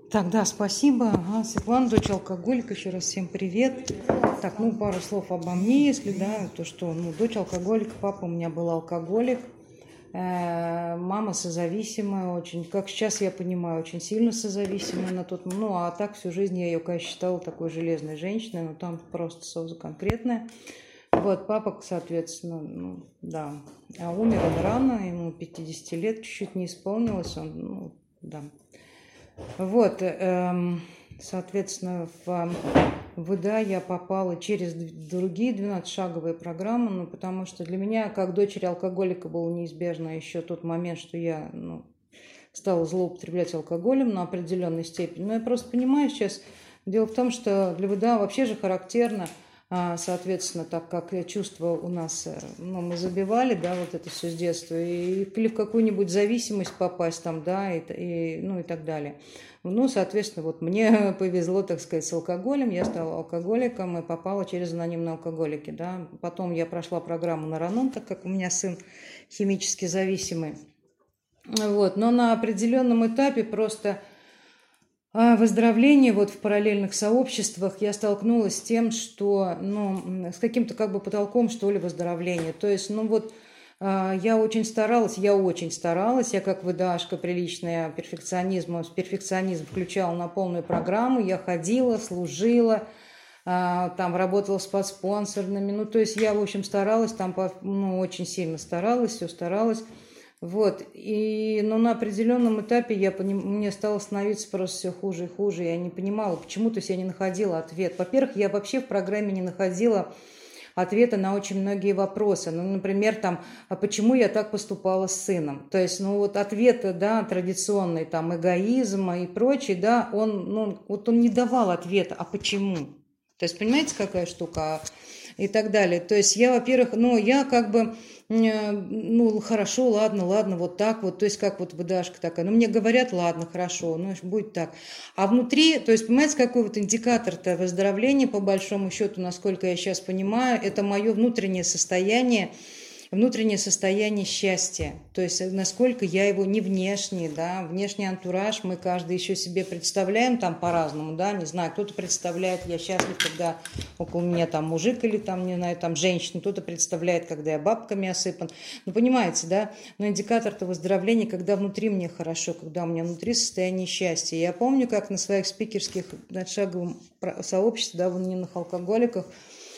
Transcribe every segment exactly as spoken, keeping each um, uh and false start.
Так, да, спасибо. Ага, Светлана, дочь алкоголика. Еще раз всем привет. Так, ну, пару слов обо мне, если, да, то что, ну, дочь алкоголика, папа у меня был алкоголик, э, мама созависимая очень, как сейчас я понимаю, очень сильно созависимая на тот, ну, а так всю жизнь я ее, конечно, считала такой железной женщиной, но там просто соза конкретная. Вот, папа, соответственно, ну, да, а умер он рано, ему пятьдесят лет чуть-чуть не исполнилось, он, ну, да. Вот, эм, соответственно, в ВДА я попала через другие двенадцатишаговые программы, ну, потому что для меня, как дочери алкоголика, было неизбежно еще тот момент, что я, ну, стала злоупотреблять алкоголем на определенной степени. Но я просто понимаю сейчас, дело в том, что для ВДА вообще же характерно, соответственно, так как чувства у нас, ну, мы забивали, да, вот это все с детства, и, или в какую-нибудь зависимость попасть там, да, и, и, ну, и так далее. Ну, соответственно, вот мне повезло, так сказать, с алкоголем, я стала алкоголиком и попала через анонимные алкоголики, да. Потом я прошла программу Наранон, так как у меня сын химически зависимый. Вот, но на определенном этапе просто выздоровления вот в параллельных сообществах я столкнулась с тем, что, ну, с каким-то как бы потолком, что ли, выздоровления. То есть, ну вот, я очень старалась, я очень старалась, я как ВДАшка приличная, перфекционизм, перфекционизм включала на полную программу, я ходила, служила, там работала с подспонсорными, ну, то есть я, в общем, старалась, там, ну, очень сильно старалась, все старалась. Вот, и, но на определенном этапе я поним... мне стало становиться просто все хуже и хуже, я не понимала, почему, то есть я не находила ответ. Во-первых, я вообще в программе не находила ответа на очень многие вопросы. Ну, например, там, а почему я так поступала с сыном? То есть, ну, вот ответы, да, традиционный, там, эгоизма и прочее, да, он, ну, вот он не давал ответа, а почему? То есть, понимаете, какая штука? И так далее. То есть я, во-первых, ну, я как бы, ну, хорошо, ладно, ладно, вот так вот, то есть как вот ВДАшка такая, ну, мне говорят, ладно, хорошо, ну, будет так. А внутри, то есть, понимаете, какой вот индикатор-то выздоровления, по большому счету, насколько я сейчас понимаю, это мое внутреннее состояние, внутреннее состояние счастья, то есть насколько я его не внешний, да, внешний антураж мы каждый еще себе представляем там по-разному, да, не знаю, кто-то представляет, я счастлив, когда около меня там мужик или там, не знаю, там женщина, кто-то представляет, когда я бабками осыпан, ну, понимаете, да, но индикатор-то выздоровления, когда внутри мне хорошо, когда у меня внутри состояние счастья. Я помню, как на своих спикерских шаговом сообществе, да, в анонимных алкоголиках,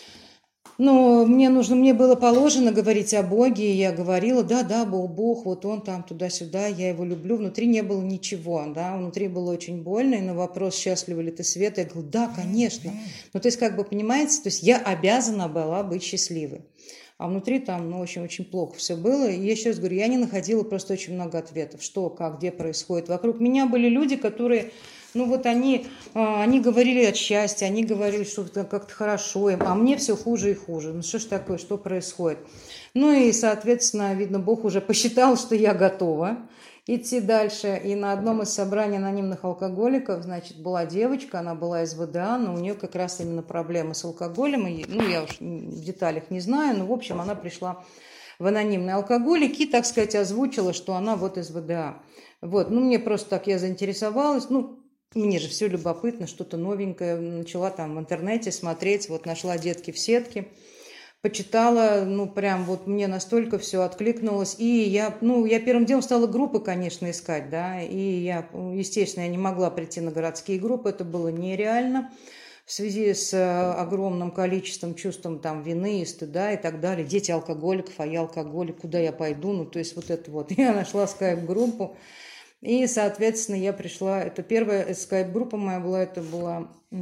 ну, мне нужно, мне было положено говорить о Боге, и я говорила, да, да, Бог, Бог, вот он там туда-сюда, я его люблю. Внутри не было ничего, да, внутри было очень больно, и на вопрос, счастлива ли ты, Света, я говорю, да, конечно. Ну, то есть, как бы, понимаете, то есть я обязана была быть счастливой. А внутри там, ну, очень-очень плохо все было. И я еще раз говорю, я не находила просто очень много ответов, что, как, где происходит. Вокруг меня были люди, которые... Ну вот они, они говорили от счастья, они говорили, что как-то хорошо, а мне все хуже и хуже. Ну что ж такое, что происходит? Ну и, соответственно, видно, Бог уже посчитал, что я готова идти дальше. И на одном из собраний анонимных алкоголиков, значит, была девочка, она была из ВДА, но у нее как раз именно проблемы с алкоголем. И, ну, я уж в деталях не знаю, но, в общем, она пришла в анонимный алкоголик и, так сказать, озвучила, что она вот из ВДА. Вот, ну, мне просто так я заинтересовалась, ну, мне же все любопытно, что-то новенькое. Начала там в интернете смотреть, вот нашла «Детки в сетке», почитала, ну, прям вот мне настолько все откликнулось. И я, ну, я первым делом стала группы, конечно, искать, да, и я, естественно, я не могла прийти на городские группы, это было нереально в связи с огромным количеством чувством там вины и стыда и так далее. Дети алкоголиков, а я алкоголик, куда я пойду? Ну, то есть вот это вот. Я нашла скайп-группу. И, соответственно, я пришла, это первая скайп-группа моя была, это была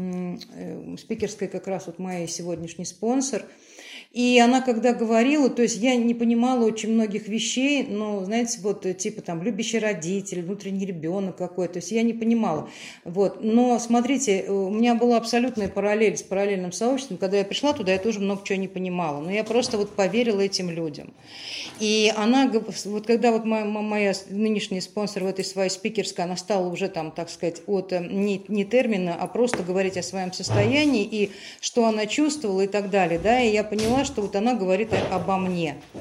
э, спикерская как раз вот моя сегодняшний спонсор. И она когда говорила, то есть я не понимала очень многих вещей, но, знаете, вот типа там любящий родитель, внутренний ребенок какой-то, то есть я не понимала. Вот. Но смотрите, у меня была абсолютная параллель с параллельным сообществом, когда я пришла туда, я тоже много чего не понимала, но я просто вот поверила этим людям. И она, вот когда вот моя, моя нынешняя спонсор в этой своей спикерской, она стала уже там, так сказать, от не, не термина, а просто говорить о своем состоянии и что она чувствовала и так далее, да, и я поняла, что вот она говорит обо мне.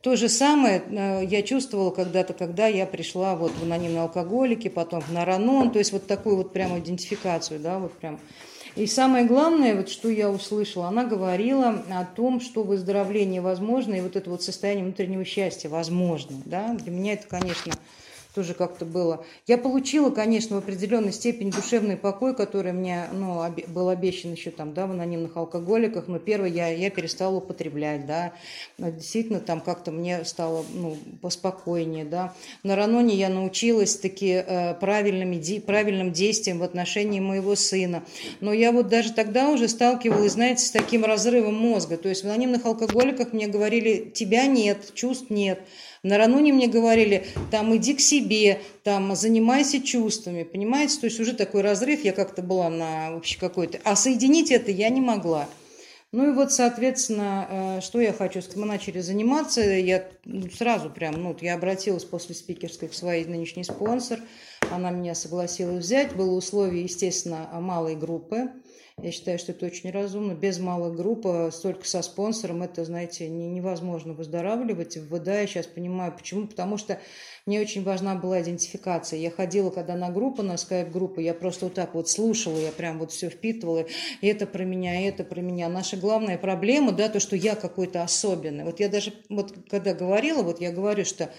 То же самое э, я чувствовала когда-то, когда я пришла вот в анонимные алкоголики, потом в Наранон, то есть вот такую вот прямо идентификацию, да, вот прям. И самое главное, вот что я услышала, она говорила о том, что выздоровление возможно, и вот это вот состояние внутреннего счастья возможно, да. Для меня это, конечно, тоже как-то было. Я получила, конечно, в определенной степени душевный покой, который мне, ну, обе, был обещан еще там, да, в анонимных алкоголиках. Но первое, я, я перестала употреблять, да. Действительно, там как-то мне стало, ну, поспокойнее, да. На Раноне я научилась таки э, правильным, правильным действиям в отношении моего сына. Но я вот даже тогда уже сталкивалась, знаете, с таким разрывом мозга. То есть в анонимных алкоголиках мне говорили, тебя нет, чувств нет. На Рануне мне говорили, там, иди к себе, там, занимайся чувствами, понимаете? То есть уже такой разрыв, я как-то была на вообще какой-то... А соединить это я не могла. Ну и вот, соответственно, что я хочу сказать, мы начали заниматься, я сразу прям, ну, я обратилась после спикерской к своей нынешней спонсор, она меня согласилась взять, было условие, естественно, малой группы. Я считаю, что это очень разумно. Без малой группы, столько со спонсором, это, знаете, не, невозможно выздоравливать. В ВДА я сейчас понимаю, почему. Потому что мне очень важна была идентификация. Я ходила, когда на группу, на скайп-группу, я просто вот так вот слушала, я прям вот все впитывала. И это про меня, и это про меня. Наша главная проблема, да, то, что я какой-то особенный. Вот я даже, вот когда говорила, вот я говорю, что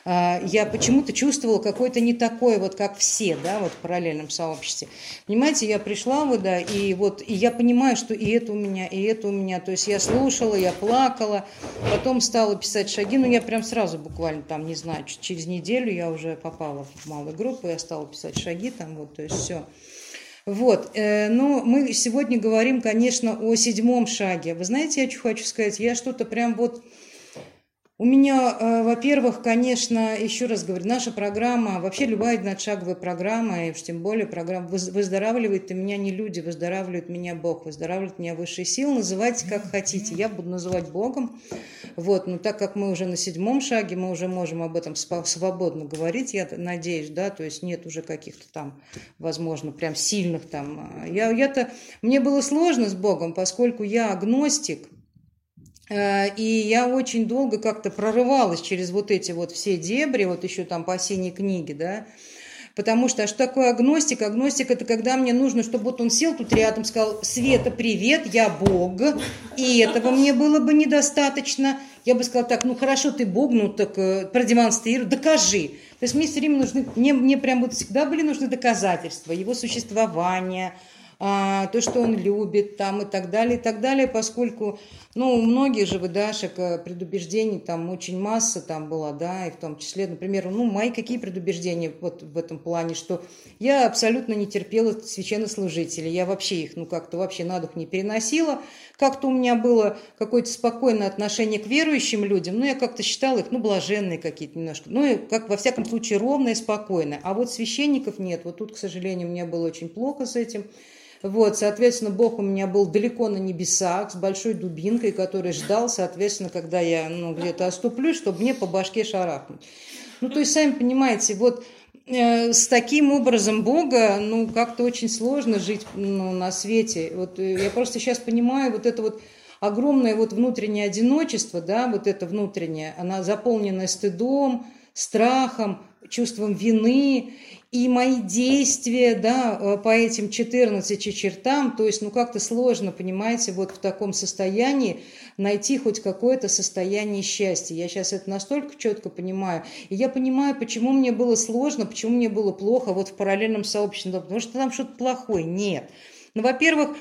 я почему-то чувствовала какой-то не такой, вот как все, да, вот в параллельном сообществе. Понимаете, я пришла в ВДА, и вот, и я понимаю, что и это у меня, и это у меня. То есть я слушала, я плакала, потом стала писать шаги, ну я прям сразу буквально там, не знаю, через неделю я уже попала в малую группу, я стала писать шаги там, вот, то есть все. Вот, э, но мы сегодня говорим, конечно, о седьмом шаге. Вы знаете, я что хочу сказать, я что-то прям вот... У меня, э, во-первых, конечно, еще раз говорю, наша программа, вообще любая одношаговая программа, и уж тем более программа выздоравливает, и меня не люди, выздоравливает меня Бог, выздоравливает меня высшие силы, называйте как хотите, я буду называть Богом, вот, но так как мы уже на седьмом шаге, мы уже можем об этом свободно говорить, я надеюсь, да, то есть нет уже каких-то там, возможно, прям сильных там, я, я-то, мне было сложно с Богом, поскольку я агностик. И я очень долго как-то прорывалась через вот эти вот все дебри, вот еще там по синей книге, да, потому что, а что такое агностик? Агностик – это когда мне нужно, чтобы вот он сел тут рядом, сказал: Света, привет, я Бог, и этого мне было бы недостаточно. Я бы сказала: так, ну хорошо, ты Бог, ну так продемонстрируй, докажи. То есть мне все время нужны, мне, мне прям вот всегда были нужны доказательства его существования, а, то, что он любит, там, и так далее, и так далее, поскольку, ну, у многих же выдашек предубеждений там очень масса там была, да, и в том числе, например, ну, мои какие предубеждения вот в этом плане, что я абсолютно не терпела священнослужителей, я вообще их, ну, как-то вообще на дух не переносила, как-то у меня было какое-то спокойное отношение к верующим людям, ну, я как-то считала их, ну, блаженные какие-то немножко, ну, и как, во всяком случае, ровное, спокойное, а вот священников нет, вот тут, к сожалению, мне было очень плохо с этим. Вот, соответственно, Бог у меня был далеко на небесах, с большой дубинкой, который ждал, соответственно, когда я, ну, где-то оступлюсь, чтобы мне по башке шарахнуть. Ну, то есть, сами понимаете, вот э, с таким образом Бога, ну, как-то очень сложно жить, ну, на свете. Вот э, я просто сейчас понимаю вот это вот огромное вот внутреннее одиночество, да, вот это внутреннее, она заполнена стыдом, страхом, чувством вины, и мои действия, да, по этим четырнадцати чертам, то есть, ну, как-то сложно, понимаете, вот в таком состоянии найти хоть какое-то состояние счастья. Я сейчас это настолько четко понимаю, и я понимаю, почему мне было сложно, почему мне было плохо вот в параллельном сообществе, потому что там что-то плохое, нет. Ну, во-первых,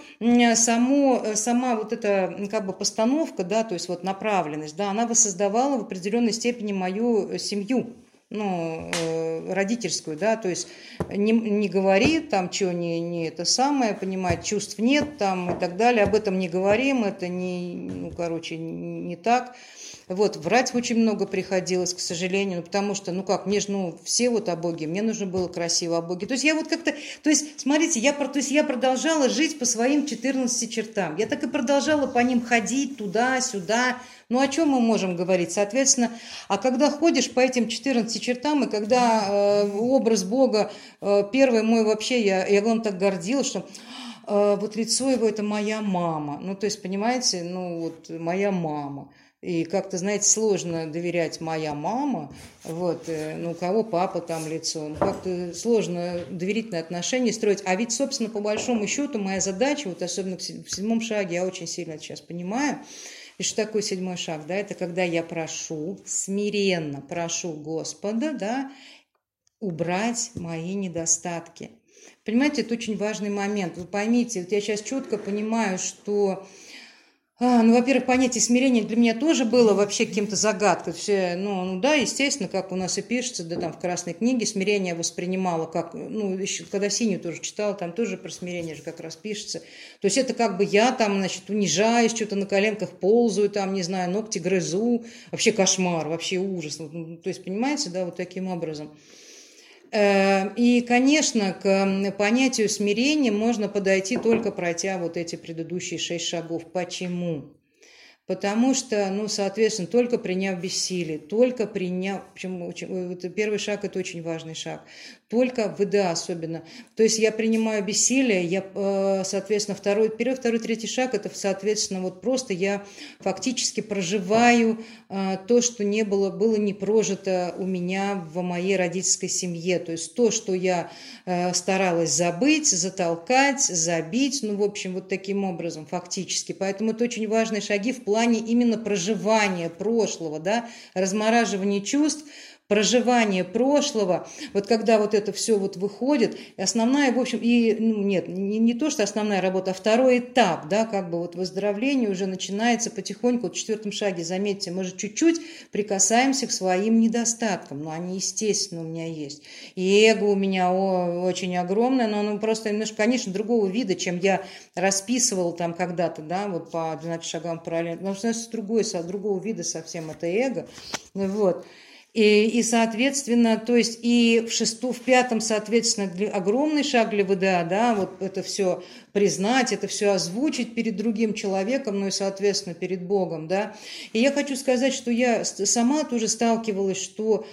само, сама вот эта как бы постановка, да, то есть вот направленность, да, она воссоздавала в определенной степени мою семью, ну, родительскую, да, то есть не, не говори, там, что не, не это самое, понимать, чувств нет, там, и так далее, об этом не говорим, это не, ну, короче, не, не так. Вот, врать очень много приходилось, к сожалению, ну, потому что, ну как, мне же, ну, все вот о Боге, мне нужно было красиво о Боге. То есть я вот как-то, то есть, смотрите, я, то есть я продолжала жить по своим четырнадцати чертам. Я так и продолжала по ним ходить туда-сюда. Ну, о чем мы можем говорить? Соответственно, а когда ходишь по этим четырнадцати чертам, и когда э, образ Бога, э, первый мой вообще, я, я вам так гордилась, что вот лицо его – это моя мама. Ну, то есть, понимаете, ну, вот моя мама. И как-то, знаете, сложно доверять моя мама, вот, э, ну, у кого папа там лицо, ну, как-то сложно доверительные отношения строить. А ведь, собственно, по большому счету, моя задача, вот особенно в седьмом шаге, я очень сильно это сейчас понимаю, и что такое седьмой шаг, да, это когда я прошу, смиренно прошу Господа, да, убрать мои недостатки. Понимаете, это очень важный момент. Вы поймите, вот я сейчас четко понимаю, что, а, ну, во-первых, понятие смирения для меня тоже было вообще каким-то загадкой. Все, ну, ну, да, естественно, как у нас и пишется, да, там в Красной книге смирение я воспринимала как, ну, еще когда синюю тоже читала, там тоже про смирение же как раз пишется. То есть это как бы я там, значит, унижаюсь, что-то на коленках ползаю, там, не знаю, ногти грызу. Вообще кошмар, вообще ужас. Ну, то есть, понимаете, да, вот таким образом. И, конечно, к понятию смирения можно подойти только пройдя вот эти предыдущие шесть шагов. Почему? Потому что, ну, соответственно, только приняв бессилие, только приняв, почему, это первый шаг – это очень важный шаг, только в ВДА особенно. То есть я принимаю бессилие, я, соответственно, второй, первый, второй, третий шаг – это, соответственно, вот просто я фактически проживаю то, что не было, было не прожито у меня в моей родительской семье. То есть то, что я старалась забыть, затолкать, забить, ну, в общем, вот таким образом фактически. Поэтому это очень важные шаги в плане именно проживания прошлого, да, размораживания чувств, проживание прошлого, вот когда вот это все вот выходит, и основная, в общем, и, ну, нет, не, не то, что основная работа, а второй этап, да, как бы вот выздоровление уже начинается потихоньку, вот в четвертом шаге, заметьте, мы же чуть-чуть прикасаемся к своим недостаткам, но они, естественно, у меня есть. И эго у меня о, очень огромное, но оно просто немножко, конечно, другого вида, чем я расписывала там когда-то, да, вот по двенадцати шагам параллельно, потому что у нас другой, другого вида совсем это эго, вот. И, и, соответственно, то есть и в шестом, в пятом, соответственно, для, огромный шаг для ВДА, да, вот это все признать, это все озвучить перед другим человеком, ну и, соответственно, перед Богом, да. И я хочу сказать, что я сама тоже сталкивалась, что,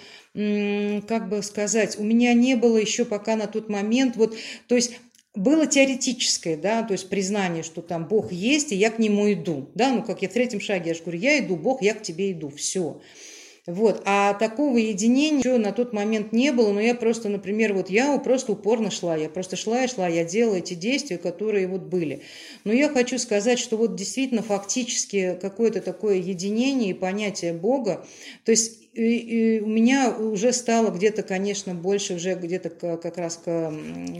как бы сказать, у меня не было еще пока на тот момент, вот, то есть было теоретическое, да, то есть признание, что там Бог есть, и я к Нему иду, да, ну, как я в третьем шаге, я же говорю, я иду, Бог, я к Тебе иду, все. Вот, а такого единения еще на тот момент не было, но я просто, например, вот я просто упорно шла, я просто шла и шла, я делала эти действия, которые вот были. Но я хочу сказать, что вот действительно фактически какое-то такое единение и понятие Бога, то есть и, и у меня уже стало где-то, конечно, больше уже где-то как раз к,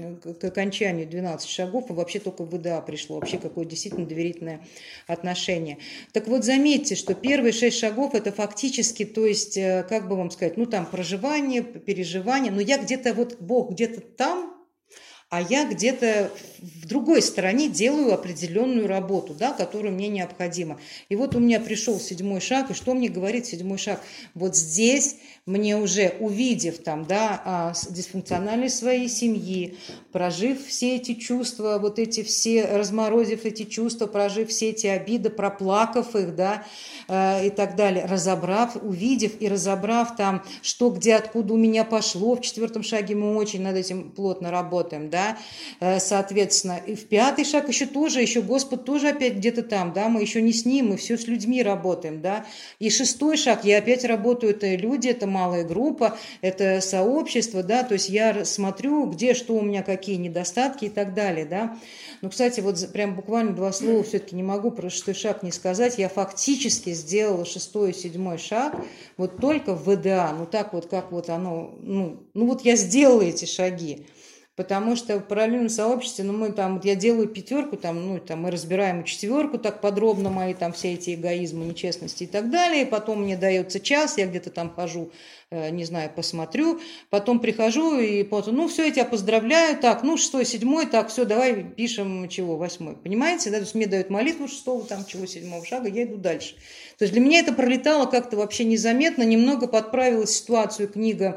к окончанию двенадцати шагов, и вообще только в ВДА пришло, вообще какое-то действительно доверительное отношение. Так вот, заметьте, что первые шесть шагов это фактически, то есть, как бы вам сказать, ну там проживание, переживание, но я где-то вот, Бог где-то там, а я где-то в другой стороне делаю определенную работу, да, которая мне необходима. И вот у меня пришел седьмой шаг, и что мне говорит седьмой шаг? Вот здесь мне уже, увидев там, да, дисфункциональность своей семьи, прожив все эти чувства, вот эти все, разморозив эти чувства, прожив все эти обиды, проплакав их, да, и так далее, разобрав, увидев и разобрав там, что, где, откуда у меня пошло, в четвертом шаге мы очень над этим плотно работаем, да, соответственно, и в пятый шаг еще тоже, еще Господь тоже опять где-то там, да, мы еще не с Ним, мы все с людьми работаем, да, и шестой шаг, я опять работаю, это люди, это малая группа, это сообщество, да, то есть я смотрю, где, что у меня, какие недостатки и так далее, да. Ну, кстати, вот прям буквально два слова все-таки не могу про шестой шаг не сказать, я фактически сделала шестой и седьмой шаг вот только в ВДА, ну, так вот, как вот оно, ну, ну вот я сделала эти шаги. Потому что в параллельном сообществе, ну, мы там, вот я делаю пятерку, там, ну, там, мы разбираем четверку так подробно, мои там все эти эгоизмы, нечестности и так далее, и потом мне дается час, я где-то там хожу, э, не знаю, посмотрю, потом прихожу и потом, ну, все, я тебя поздравляю, так, ну, шестой, седьмой, так, все, давай пишем, чего, восьмой, понимаете, да, то есть мне дают молитву шестого, там, чего, седьмого шага, я иду дальше. То есть для меня это пролетало как-то вообще незаметно, немного подправила ситуацию книга,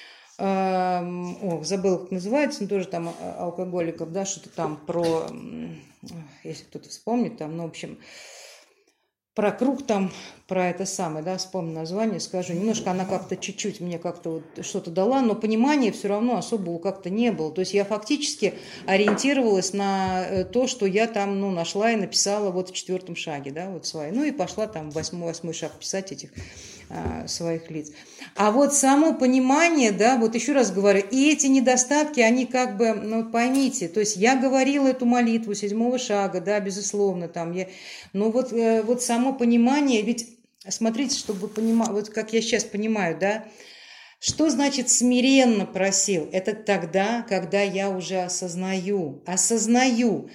о, забыла, как называется, но тоже там алкоголиков, да, что-то там про, если кто-то вспомнит, там, ну, в общем, про круг там, про это самое, да, вспомню название, скажу. Немножко она как-то чуть-чуть мне как-то вот что-то дала, но понимания все равно особого как-то не было. То есть я фактически ориентировалась на то, что я там, ну, нашла и написала вот в четвертом шаге, да, вот свои. Ну и пошла там в восьмой, восьмой шаг писать этих а, своих лиц. А вот само понимание, да, вот еще раз говорю, и эти недостатки, они как бы, ну, поймите, то есть я говорила эту молитву седьмого шага, да, безусловно, там, я, но вот, вот само понимание, ведь, смотрите, чтобы вы понимали, вот как я сейчас понимаю, да, что значит смиренно просил? Это тогда, когда я уже осознаю, осознаю.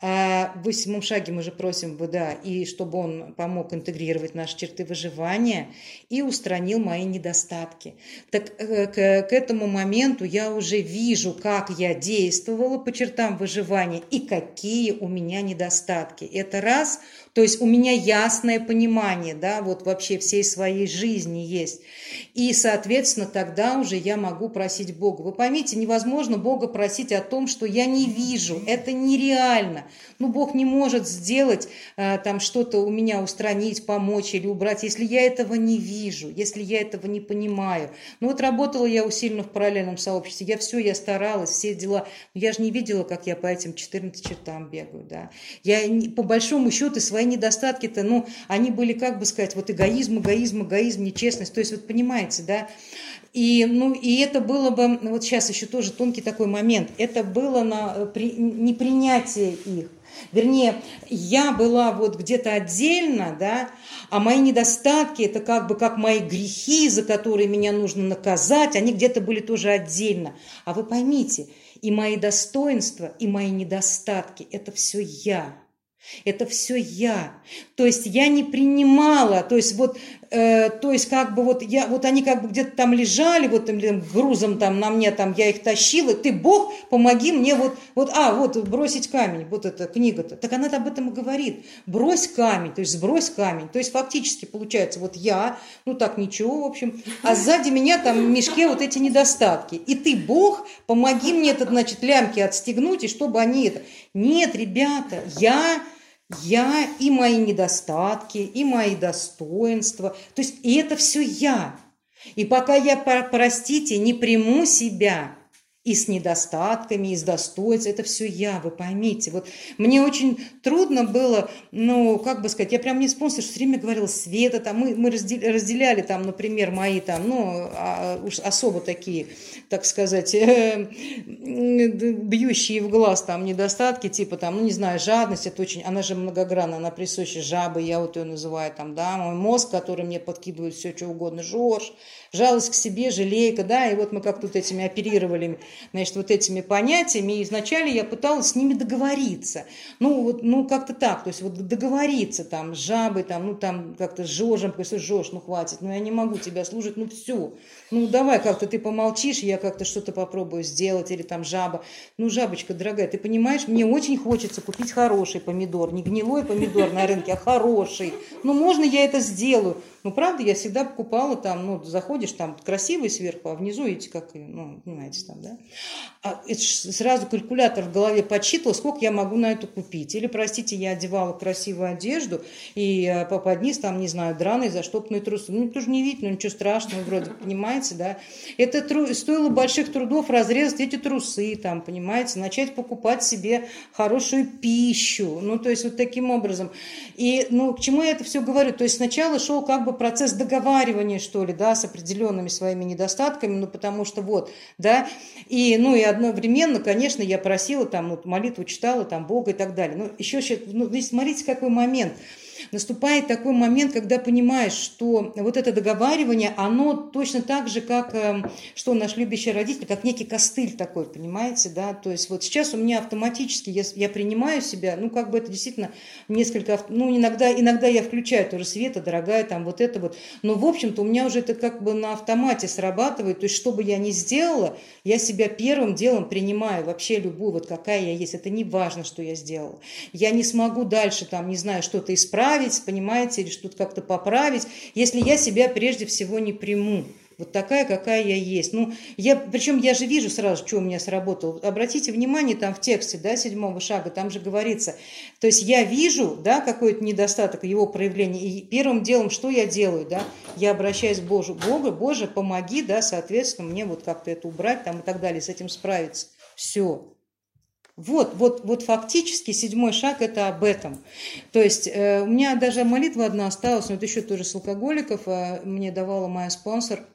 А в восьмом шаге мы же просим ВДА, и чтобы он помог интегрировать наши черты выживания и устранил мои недостатки. Так к, к этому моменту я уже вижу, как я действовала по чертам выживания и какие у меня недостатки. Это раз, то есть у меня ясное понимание, да, вот вообще всей своей жизни есть. И, соответственно, тогда уже я могу просить Бога. Вы поймите, невозможно Бога просить о том, что я не вижу. Это нереально. Ну, Бог не может сделать а, там что-то у меня устранить, помочь или убрать, если я этого не вижу, если я этого не понимаю. Ну, вот работала я усиленно в параллельном сообществе, я все, я старалась, все дела. Но я же не видела, как я по этим четырнадцати чертам бегаю, да. Я, по большому счету, свои недостатки-то, ну, они были, как бы сказать, вот эгоизм, эгоизм, эгоизм, нечестность. То есть, вот понимаете, да. И, ну, и это было бы, вот сейчас еще тоже тонкий такой момент, это было на при, непринятие их. Вернее, я была вот где-то отдельно, да, а мои недостатки, это как бы как мои грехи, за которые меня нужно наказать, они где-то были тоже отдельно. А вы поймите, и мои достоинства, и мои недостатки, это все я. Это все я. То есть я не принимала, то есть вот, э, то есть как бы вот я, вот они как бы где-то там лежали, вот там, грузом там на мне, там я их тащила, ты, Бог, помоги мне вот, вот, а, вот бросить камень, вот эта книга-то. Так она об этом и говорит. Брось камень, то есть сбрось камень. То есть фактически получается вот я, ну так ничего, в общем, а сзади меня там в мешке вот эти недостатки. И ты, Бог, помоги мне это, значит, лямки отстегнуть, и чтобы они это... Нет, ребята, я... Я и мои недостатки, и мои достоинства. То есть и это все я. И пока я, простите, не приму себя и с недостатками, и с достоинством, это все я, вы поймите. Вот мне очень трудно было, ну, как бы сказать, я прям не вспомнила, что все время говорила Света, там, мы, мы разделяли, разделяли там, например, мои там, ну, а, уж особо такие, так сказать, э, бьющие в глаз там недостатки, типа там, ну, не знаю, жадность, это очень, она же многогранна, она присуща жабы, я вот ее называю там, да, мой мозг, который мне подкидывает все, что угодно, Жорж, жалость к себе, жалейка, да, и вот мы как тут этими оперировали, значит, вот этими понятиями, и вначале я пыталась с ними договориться, ну, вот, ну, как-то так, то есть вот договориться там с жабой, там, ну, там, как-то с Жоржем, просто Жорж, ну, хватит, ну, я не могу тебя слушать, ну, все, ну, давай как-то ты помолчишь, я как-то что-то попробую сделать, или там жаба, ну, жабочка дорогая, ты понимаешь, мне очень хочется купить хороший помидор, не гнилой помидор на рынке, а хороший, ну, можно я это сделаю? Ну, правда, я всегда покупала там, ну, заходишь, там красивый сверху, а внизу, видите, как, ну, понимаете, там, да. А это сразу калькулятор в голове подсчитывал, сколько я могу на это купить. Или, простите, я одевала красивую одежду, и под низ, там, не знаю, драные заштопанные трусы. Ну, никто же не видит, ну, ничего страшного, вроде, понимаете, да. Это тру... стоило больших трудов разрезать эти трусы, там, понимаете, начать покупать себе хорошую пищу. Ну, то есть, вот таким образом. И, ну, к чему я это все говорю? То есть, сначала шел как бы процесс договаривания, что ли, да, с определенными своими недостатками, ну, потому что вот, да, и, ну, и одновременно, конечно, я просила, там, ну, молитву читала, там, Бога и так далее. Ну, еще, ну, смотрите, какой момент. Наступает такой момент, когда понимаешь, что вот это договаривание, оно точно так же, как, что наш любящий родитель, как некий костыль такой, понимаете, да, то есть вот сейчас у меня автоматически, я, я принимаю себя, ну, как бы это действительно несколько, ну, иногда, иногда я включаю тоже Света, дорогая, там, вот это вот, но, в общем-то, у меня уже это как бы на автомате срабатывает, то есть, что бы я ни сделала, я себя первым делом принимаю, вообще любую, вот какая я есть, это не важно, что я сделала, я не смогу дальше, там, не знаю, что-то исправить, понимаете, или что-то как-то поправить, если я себя прежде всего не приму. Вот такая, какая я есть. Ну, я, причем я же вижу сразу, что у меня сработало. Обратите внимание, там в тексте, да, седьмого шага, там же говорится, то есть я вижу, да, какой-то недостаток, его проявления, и первым делом, что я делаю, да, я обращаюсь к Богу, Богу, Боже, помоги, да, соответственно, мне вот как-то это убрать, там, и так далее, с этим справиться. Все. Вот, вот, вот фактически седьмой шаг это об этом. То есть э, у меня даже молитва одна осталась, но это еще тоже с алкоголиков, э, мне давала моя спонсор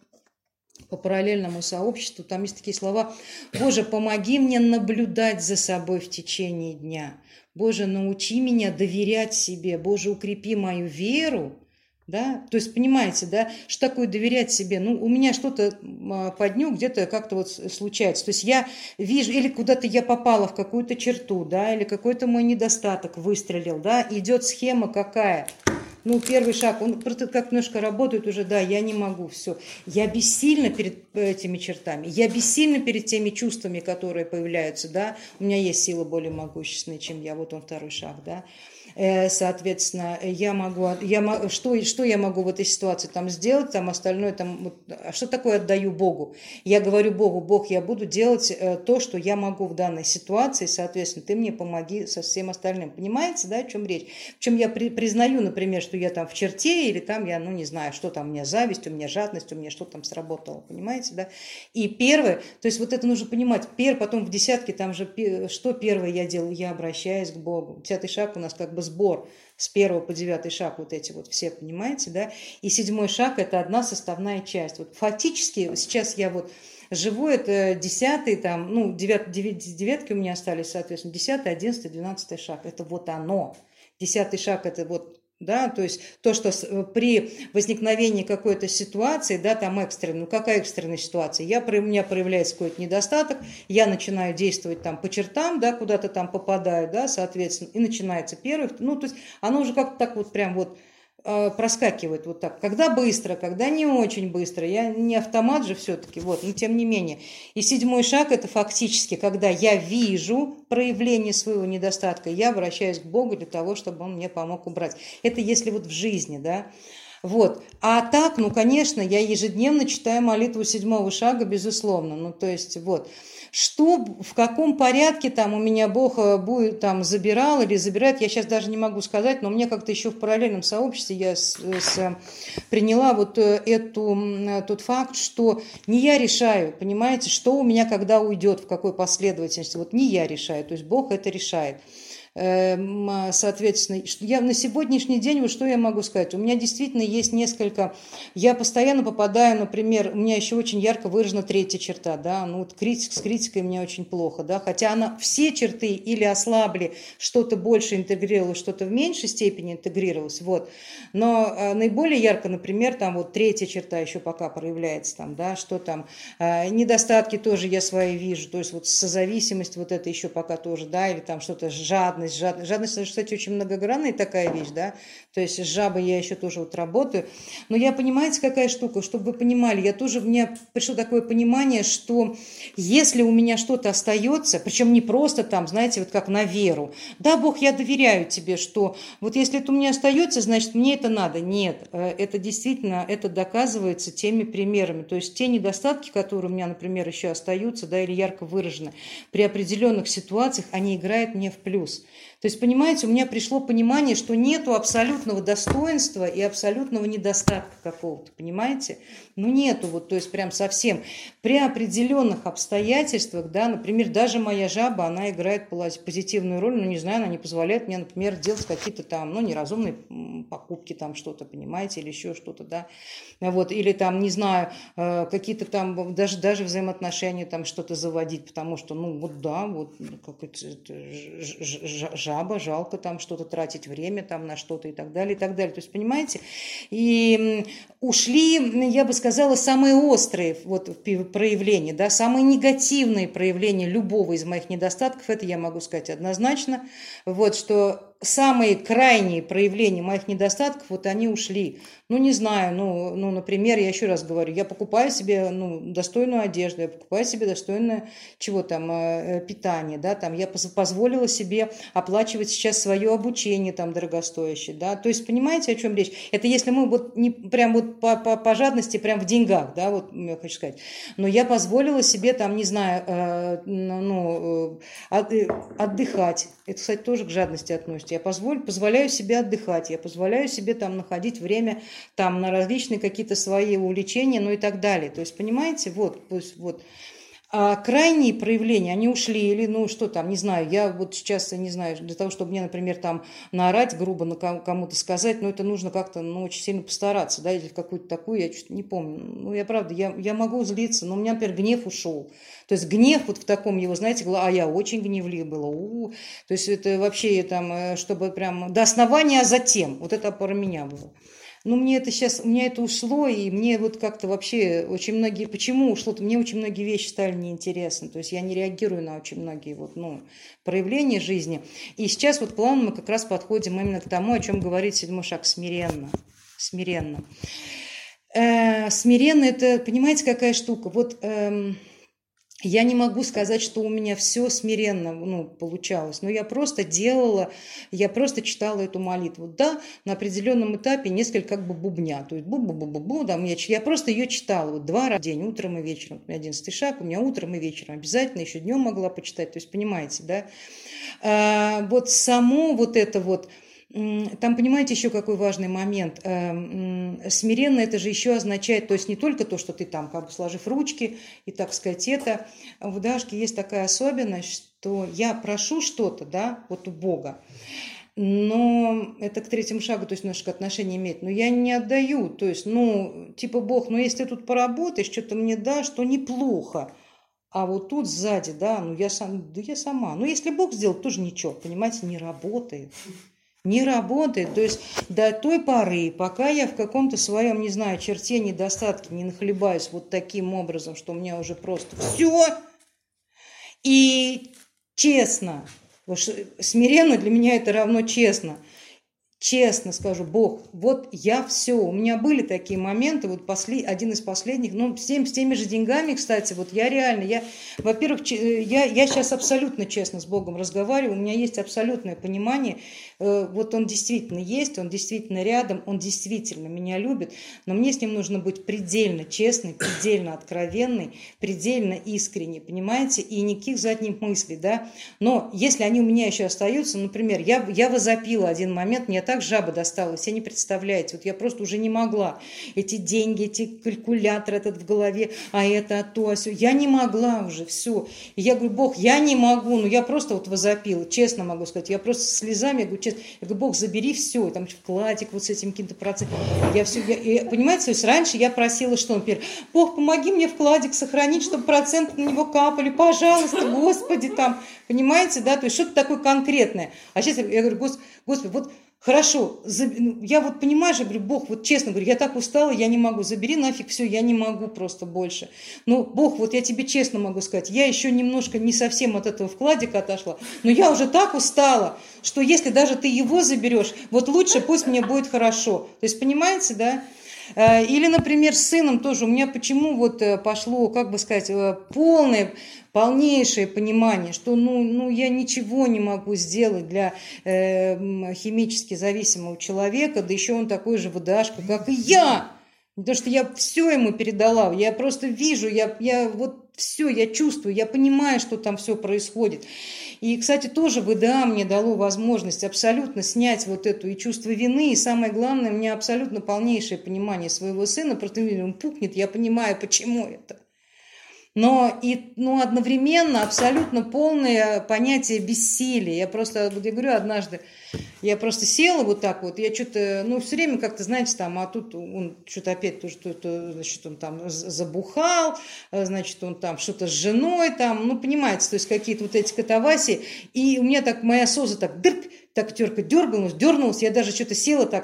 по параллельному сообществу, там есть такие слова: «Боже, помоги мне наблюдать за собой в течение дня. Боже, научи меня доверять себе. Боже, укрепи мою веру». Да? То есть, понимаете, да, что такое доверять себе? Ну, у меня что-то по дню где-то как-то вот случается. То есть я вижу, или куда-то я попала в какую-то черту, да, или какой-то мой недостаток выстрелил, да, идет схема какая? Ну, первый шаг, он просто как немножко работает уже, да, я не могу, все. Я бессильна перед этими чертами, я бессильна перед теми чувствами, которые появляются, да. У меня есть сила более могущественная, чем я, вот он второй шаг, да. Соответственно, я могу, я, что, что я могу в этой ситуации там сделать, там остальное, там, а что такое отдаю Богу? Я говорю Богу: Бог, я буду делать то, что я могу в данной ситуации, соответственно, ты мне помоги со всем остальным. Понимаете, да, о чем речь? Причем я при, признаю, например, что я там в черте, или там я, ну, не знаю, что там у меня зависть, у меня жадность, у меня что там сработало, понимаете, да? И первое, то есть вот это нужно понимать, первое, потом в десятке, там же, что первое я делаю? Я обращаюсь к Богу. Десятый шаг у нас как бы сбор с первого по девятый шаг, вот эти вот все, понимаете, да? И седьмой шаг – это одна составная часть. Вот фактически сейчас я вот живу, это десятый, там, ну, девят, девят, девятки у меня остались, соответственно, десятый, одиннадцатый, двенадцатый шаг. Это вот оно. Десятый шаг – это вот, да, то есть то, что при возникновении какой-то ситуации, да, там экстренной, ну какая экстренная ситуация, я, у меня проявляется какой-то недостаток, я начинаю действовать там по чертам, да, куда-то там попадаю, да, соответственно, и начинается первый, ну, то есть оно уже как-то так вот прям вот э, проскакивает вот так, когда быстро, когда не очень быстро, я не автомат же все-таки, вот, но тем не менее. И седьмой шаг – это фактически, когда я вижу проявление своего недостатка, я обращаюсь к Богу для того, чтобы Он мне помог убрать. Это если вот в жизни, да. Вот. А так, ну, конечно, я ежедневно читаю молитву седьмого шага, безусловно. Ну, то есть, вот. Что, в каком порядке там у меня Бог будет там забирал или забирает, я сейчас даже не могу сказать, но мне как-то еще в параллельном сообществе я с, с, приняла вот эту, тот факт, что не я решаю, понимаете, что у меня когда уйдет, в какой последовательности, вот не я решаю, то есть Бог это решает. Соответственно, я на сегодняшний день, вот что я могу сказать, у меня действительно есть несколько, я постоянно попадаю, например, у меня еще очень ярко выражена третья черта, да, ну вот критик, с критикой мне очень плохо, да, хотя она все черты или ослабли, что-то больше интегрировалось, что-то в меньшей степени интегрировалось, вот, но а, наиболее ярко, например, там вот третья черта еще пока проявляется, там, да, что там, а, недостатки тоже я свои вижу, то есть вот созависимость вот это еще пока тоже, да, или там что-то жадность, Жадность, жадность, кстати, очень многогранная такая вещь, да, то есть с жабой я еще тоже вот работаю, но я, понимаете, какая штука, чтобы вы понимали, я тоже, у меня пришло такое понимание, что если у меня что-то остается, причем не просто там, знаете, вот как на веру, да, Бог, я доверяю тебе, что вот если это у меня остается, значит, мне это надо, нет, это действительно, это доказывается теми примерами, то есть те недостатки, которые у меня, например, еще остаются, да, или ярко выражены, при определенных ситуациях, они играют мне в плюс. То есть, понимаете, у меня пришло понимание, что нету абсолютного достоинства и абсолютного недостатка какого-то, понимаете? Ну, нету, вот, то есть, прям совсем. При определенных обстоятельствах, да, например, даже моя жаба, она играет позитивную роль, ну, не знаю, она не позволяет мне, например, делать какие-то там, ну, неразумные покупки, там, что-то, понимаете, или еще что-то, да, вот, или там, не знаю, какие-то там, даже, даже взаимоотношения там что-то заводить, потому что, ну, вот, да, вот, как это, жаба, жалко там что-то тратить время там на что-то и так далее, и так далее. То есть, понимаете, и ушли, я бы сказала, самые острые вот проявления, да, самые негативные проявления любого из моих недостатков, это я могу сказать однозначно, вот, что самые крайние проявления моих недостатков, вот они ушли. Ну, не знаю, ну, ну, например, я еще раз говорю, я покупаю себе, ну, достойную одежду, я покупаю себе достойное, чего там, э, питание, да, там, я позволила себе оплачивать сейчас свое обучение, там, дорогостоящее, да, то есть, понимаете, о чем речь? Это если мы вот не прям вот по, по, по жадности, прям в деньгах, да, вот, я хочу сказать, но я позволила себе, там, не знаю, э, ну, э, отдыхать, это, кстати, тоже к жадности относится, я позволь, позволяю себе отдыхать, я позволяю себе, там, находить время там на различные какие-то свои увлечения, ну и так далее. То есть, понимаете, вот, то есть, вот. А крайние проявления, они ушли, или, ну, что там, не знаю, я вот сейчас, не знаю, для того, чтобы мне, например, там наорать грубо на кому-то сказать, ну, это нужно как-то, ну, очень сильно постараться, да, или в какую-то такую, я что-то не помню. Ну, я правда, я, я могу злиться, но у меня, например, гнев ушел. То есть гнев вот в таком его, знаете, а я очень гневлив была, у-у-у. То есть это вообще там, чтобы прям до основания, а затем, вот это про меня было. Ну, мне это сейчас, у меня это ушло, и мне вот как-то вообще очень многие, почему ушло-то, мне очень многие вещи стали неинтересны, то есть я не реагирую на очень многие вот, ну, проявления жизни. И сейчас вот плавно мы как раз подходим именно к тому, о чем говорит седьмой шаг, смиренно, смиренно. Э, смиренно это, понимаете, какая штука, вот... Эм, Я не могу сказать, что у меня все смиренно, ну, получалось, но я просто делала, я просто читала эту молитву. Да, на определенном этапе несколько как бы бубня, то есть бу-бу-бу-бу-бу, там, я, я просто ее читала вот два раза в день, утром и вечером. У меня одиннадцатый шаг, у меня утром и вечером обязательно, еще днем могла почитать, то есть понимаете, да. А, вот само вот это вот... Там, понимаете, еще какой важный момент. Смиренно это же еще означает, то есть не только то, что ты там, как бы сложив ручки, и, так сказать, это. В Дашке есть такая особенность, что я прошу что-то, да, вот у Бога, но это к третьему шагу, то есть немножко отношение имеет, но я не отдаю, то есть, ну, типа, Бог, ну, если ты тут поработаешь, что-то мне дашь, то неплохо. А вот тут сзади, да, ну, я, сам, да я сама. Ну, если Бог сделал, тоже ничего, понимаете, не работает. Не работает, то есть до той поры, пока я в каком-то своем, не знаю, черте, недостатке не нахлебаюсь вот таким образом, что у меня уже просто все, и честно, смиренно для меня это равно честно, честно скажу, Бог, вот я все, у меня были такие моменты, вот после, один из последних, ну, с, тем, с теми же деньгами, кстати, вот я реально, я, во-первых, я, я сейчас абсолютно честно с Богом разговариваю, у меня есть абсолютное понимание, э, вот он действительно есть, он действительно рядом, он действительно меня любит, но мне с ним нужно быть предельно честной, предельно откровенной, предельно искренней, понимаете, и никаких задних мыслей, да, но если они у меня еще остаются, например, я, я возопила один момент, мне так жаба досталась, себе не представляете, вот я просто уже не могла, эти деньги, эти калькуляторы этот в голове, а это, а то, а сё, я не могла уже, все, и я говорю, Бог, я не могу, ну я просто вот возопила, честно могу сказать, я просто слезами, я говорю, честно, я говорю, Бог, забери все, там вкладик вот с этим каким-то процентом, я все, я, и, понимаете, то есть раньше я просила, что, например, Бог, помоги мне вкладик сохранить, чтобы проценты на него капали, пожалуйста, Господи, там, понимаете, да, то есть что-то такое конкретное, а сейчас я говорю, Господи, Господи, вот хорошо, я вот понимаю, я говорю, Бог, вот честно говорю, я так устала, я не могу, забери нафиг все, я не могу просто больше. Но, Бог, вот я тебе честно могу сказать, я еще немножко не совсем от этого вкладика отошла, но я уже так устала, что если даже ты его заберешь, вот лучше пусть мне будет хорошо. То есть, понимаете, да? Или, например, с сыном тоже у меня почему вот пошло, как бы сказать, полное, полнейшее понимание, что ну, ну, я ничего не могу сделать для э, химически зависимого человека, да еще он такой же ВДАшка, как и я. Потому что я все ему передала, я просто вижу, я, я вот все, я чувствую, я понимаю, что там все происходит. И, кстати, тоже ВДА мне дало возможность абсолютно снять вот эту и чувство вины, и самое главное, у меня абсолютно полнейшее понимание своего сына, просто он пукнет, я понимаю, почему это. Но и, ну, одновременно абсолютно полное понятие бессилия. Я просто, вот я говорю, однажды я просто села вот так вот, я что-то, ну, все время как-то, знаете, там, а тут он что-то опять, то, что-то, значит, он там забухал, значит, он там что-то с женой, там, ну, понимаете, то есть какие-то вот эти катавасии, и у меня так, моя соза так, дырк, так терка дергалась, дернулась, я даже что-то села так,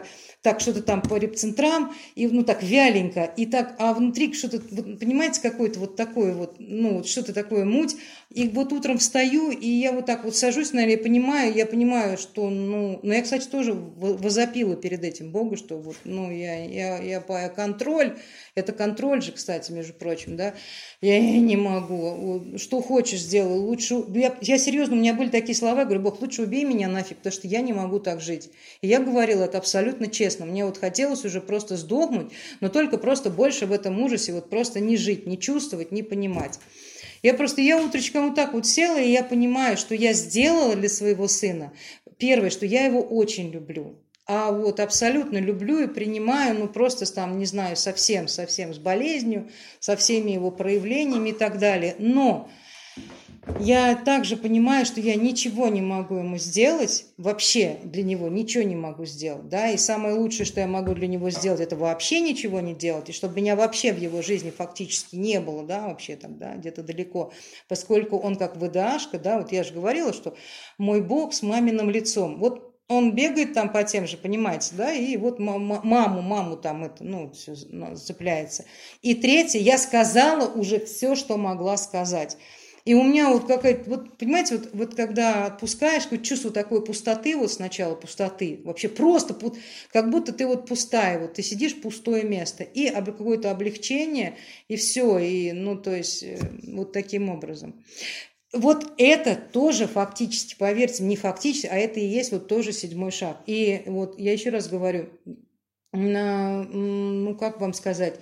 так что-то там по репцентрам, и, ну, так вяленько, и так, а внутри что-то, вот, понимаете, какое-то вот такое вот, ну, вот что-то такое муть, и вот утром встаю, и я вот так вот сажусь, наверное, я понимаю, я понимаю, что, ну, ну, я, кстати, тоже возопила перед этим Богу, что вот, ну, я, я, я по контроль, это контроль же, кстати, между прочим, да, я, я не могу, что хочешь сделай, лучше, я, я серьезно, у меня были такие слова, я говорю, Бог, лучше убей меня нафиг, потому что я не могу так жить, и я говорила это абсолютно честно, мне вот хотелось уже просто сдохнуть, но только просто больше в этом ужасе вот просто не жить, не чувствовать, не понимать. Я просто, я утречком вот так вот села, и я понимаю, что я сделала для своего сына. Первое, что я его очень люблю. А вот абсолютно люблю и принимаю, ну просто там, не знаю, совсем, совсем с болезнью, со всеми его проявлениями и так далее. Но я также понимаю, что я ничего не могу ему сделать, вообще для него ничего не могу сделать, да, и самое лучшее, что я могу для него сделать, это вообще ничего не делать, и чтобы меня вообще в его жизни фактически не было, да, вообще там, да, где-то далеко, поскольку он как ВДАшка, да, вот я же говорила, что мой Бог с маминым лицом, вот он бегает там по тем же, понимаете, да, и вот маму, маму там это, ну, все цепляется. И третье, я сказала уже все, что могла сказать. И у меня вот какая-то, вот понимаете, вот, вот когда отпускаешь, какое-то чувство такой пустоты, вот сначала пустоты, вообще просто, как будто ты вот пустая, вот ты сидишь, пустое место, и какое-то облегчение, и все, и, ну, то есть, вот таким образом. Вот это тоже фактически, поверьте, не фактически, а это и есть вот тоже седьмой шаг. И вот я еще раз говорю, ну, как вам сказать...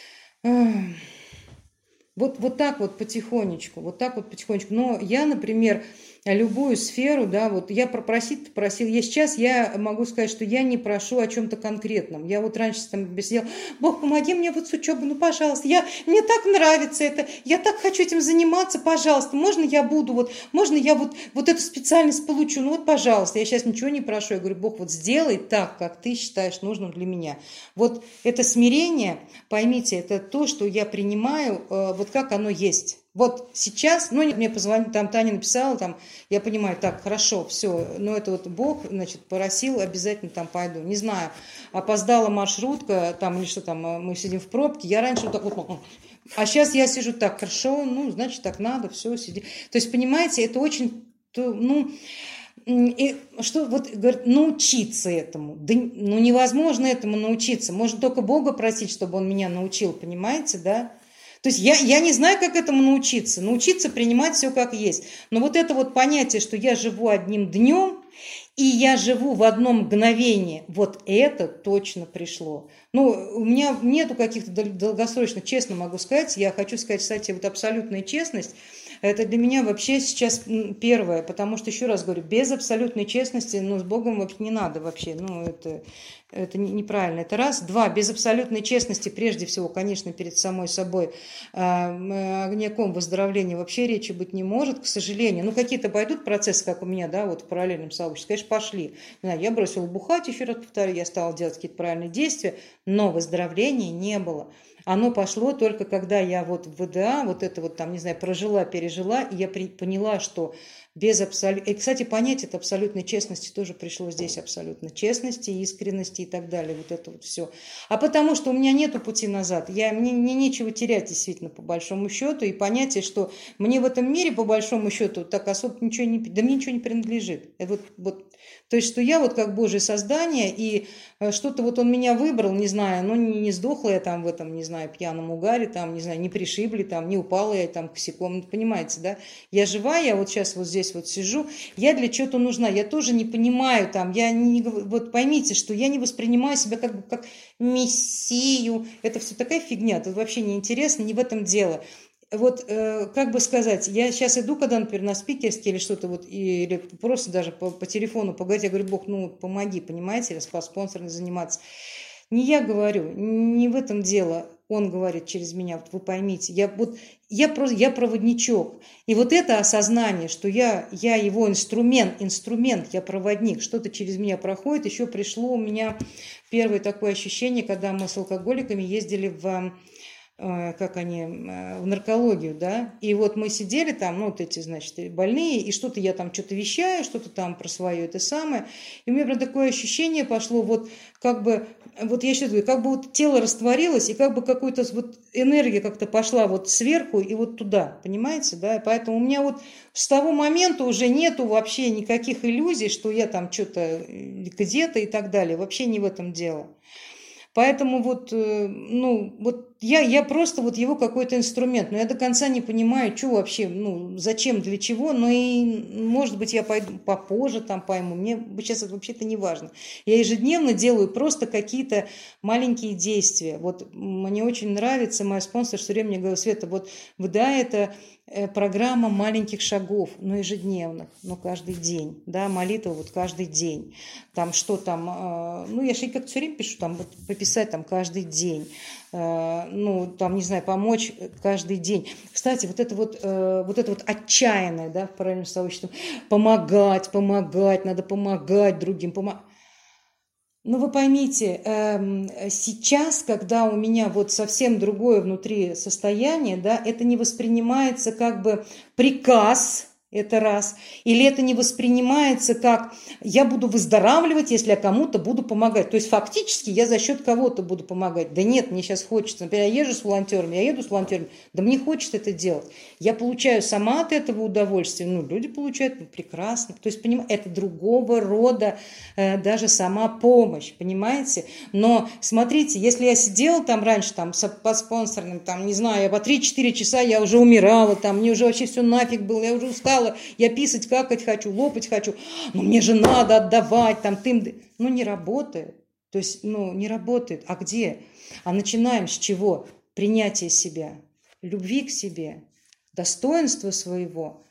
Вот, вот так вот потихонечку, вот так вот потихонечку. Но я, например, любую сферу, да, вот я пропросить просил, я сейчас я могу сказать, что я не прошу о чем-то конкретном. Я вот раньше там сидела, Бог, помоги мне вот с учебой, ну, пожалуйста, я, мне так нравится это, я так хочу этим заниматься, пожалуйста, можно я буду, вот, можно я вот, вот эту специальность получу, ну, вот, пожалуйста, я сейчас ничего не прошу, я говорю, Бог, вот сделай так, как ты считаешь нужным для меня. Вот это смирение, поймите, это то, что я принимаю, вот как оно есть. Вот сейчас, ну, мне позвонили, там Таня написала, там, я понимаю, так, хорошо, все, ну, это вот Бог, значит, просил, обязательно там пойду. Не знаю, опоздала маршрутка, там, или что там, мы сидим в пробке, я раньше вот так вот, а сейчас я сижу так, хорошо, ну, значит, так надо, все, сиди. То есть, понимаете, это очень, ну... И что вот говорит, научиться этому, да, ну невозможно этому научиться, можно только Бога просить, чтобы Он меня научил, понимаете, да? То есть я, я не знаю, как этому научиться, научиться принимать все как есть, но вот это вот понятие, что я живу одним днем, и я живу в одном мгновении, вот это точно пришло. Ну, у меня нету каких-то долгосрочных, честно могу сказать, я хочу сказать, кстати, вот абсолютная честность, это для меня вообще сейчас первое, потому что, еще раз говорю, без абсолютной честности, ну, с Богом вообще не надо вообще, ну, это, это неправильно, это раз. Два, без абсолютной честности, прежде всего, конечно, перед самой собой, о никаком выздоровлении вообще речи быть не может, к сожалению. Ну, какие-то пойдут процессы, как у меня, да, вот в параллельном сообществе, конечно, пошли. Не знаю, я бросила бухать, еще раз повторю, я стала делать какие-то правильные действия, но выздоровления не было. Оно пошло только когда я вот в ВДА, вот это вот там, не знаю, прожила, пережила, и я при, поняла, что без абсолютной... И, кстати, понять это абсолютной честности тоже пришло здесь, абсолютно честности, искренности и так далее, вот это вот все. А потому что у меня нету пути назад, я, мне, мне нечего терять действительно по большому счету, и понятие, что мне в этом мире по большому счету так особо ничего не... Да мне ничего не принадлежит. Это вот, вот, то есть, что я вот как Божье создание, и что-то вот он меня выбрал, не знаю, ну не, не сдохла я там в этом, не знаю, пьяном угаре, там, не знаю, не пришибли, там, не упала я там косяком, понимаете, да? Я жива, я вот сейчас вот здесь вот сижу, я для чего-то нужна, я тоже не понимаю там, я не, вот поймите, что я не воспринимаю себя как бы как мессию, это все такая фигня, тут вообще не интересно, не в этом дело. Вот, э, как бы сказать, я сейчас иду, когда, например, на спикерске или что-то вот, или просто даже по, по телефону поговорить, я говорю, Бог, ну, помоги, понимаете, раз по спонсорам заниматься. Не я говорю, не в этом дело, он говорит через меня, вот вы поймите, я, вот, я, просто, я проводничок. И вот это осознание, что я, я его инструмент, инструмент, я проводник, что-то через меня проходит, еще пришло у меня первое такое ощущение, когда мы с алкоголиками ездили в... э, как они, э, в наркологию, да, и вот мы сидели там, ну, вот эти, значит, больные, и что-то я там что-то вещаю, что-то там про свое это самое, и у меня прям такое ощущение пошло, вот как бы, вот я сейчас говорю, как бы вот тело растворилось, и как бы какая-то вот энергия как-то пошла вот сверху и вот туда, понимаете, да, и поэтому у меня вот с того момента уже нету вообще никаких иллюзий, что я там что-то где-то и так далее, вообще не в этом дело. Поэтому вот, э, ну, вот я, я просто вот его какой-то инструмент, но я до конца не понимаю, что вообще, ну, зачем, для чего, но и, может быть, я пойду попозже там пойму, мне сейчас это вообще-то не важно. Я ежедневно делаю просто какие-то маленькие действия. Вот мне очень нравится, моя спонсор все время мне говорит: Света, вот да, это программа маленьких шагов, но ежедневных, но каждый день, да, молитва вот каждый день, там что там, ну я же как-то все время пишу, там вот пописать там каждый день, ну там, не знаю, помочь каждый день. Кстати, вот это вот, вот это вот отчаянное, да, в параллельном сообществе, помогать, помогать, надо помогать другим, помогать. Ну, вы поймите, сейчас, когда у меня вот совсем другое внутри состояние, да, это не воспринимается как бы приказ, это раз, или это не воспринимается как я буду выздоравливать, если я кому-то буду помогать. То есть фактически я за счет кого-то буду помогать. Да нет, мне сейчас хочется. Например, я езжу с волонтерами, я еду с волонтерами, да мне хочется это делать. Я получаю сама от этого удовольствие, ну, люди получают, ну, прекрасно. То есть, понимаете, это другого рода э, даже сама помощь, понимаете? Но смотрите, если я сидела там раньше, там, по спонсорным, там, не знаю, я по три-четыре часа я уже умирала, там, мне уже вообще все нафиг было, я уже устала, я писать, какать хочу, лопать хочу, но мне же надо отдавать, там, тым, ну, не работает, то есть, ну, не работает, а где? А начинаем с чего? Принятие себя, любви к себе, достоинства своего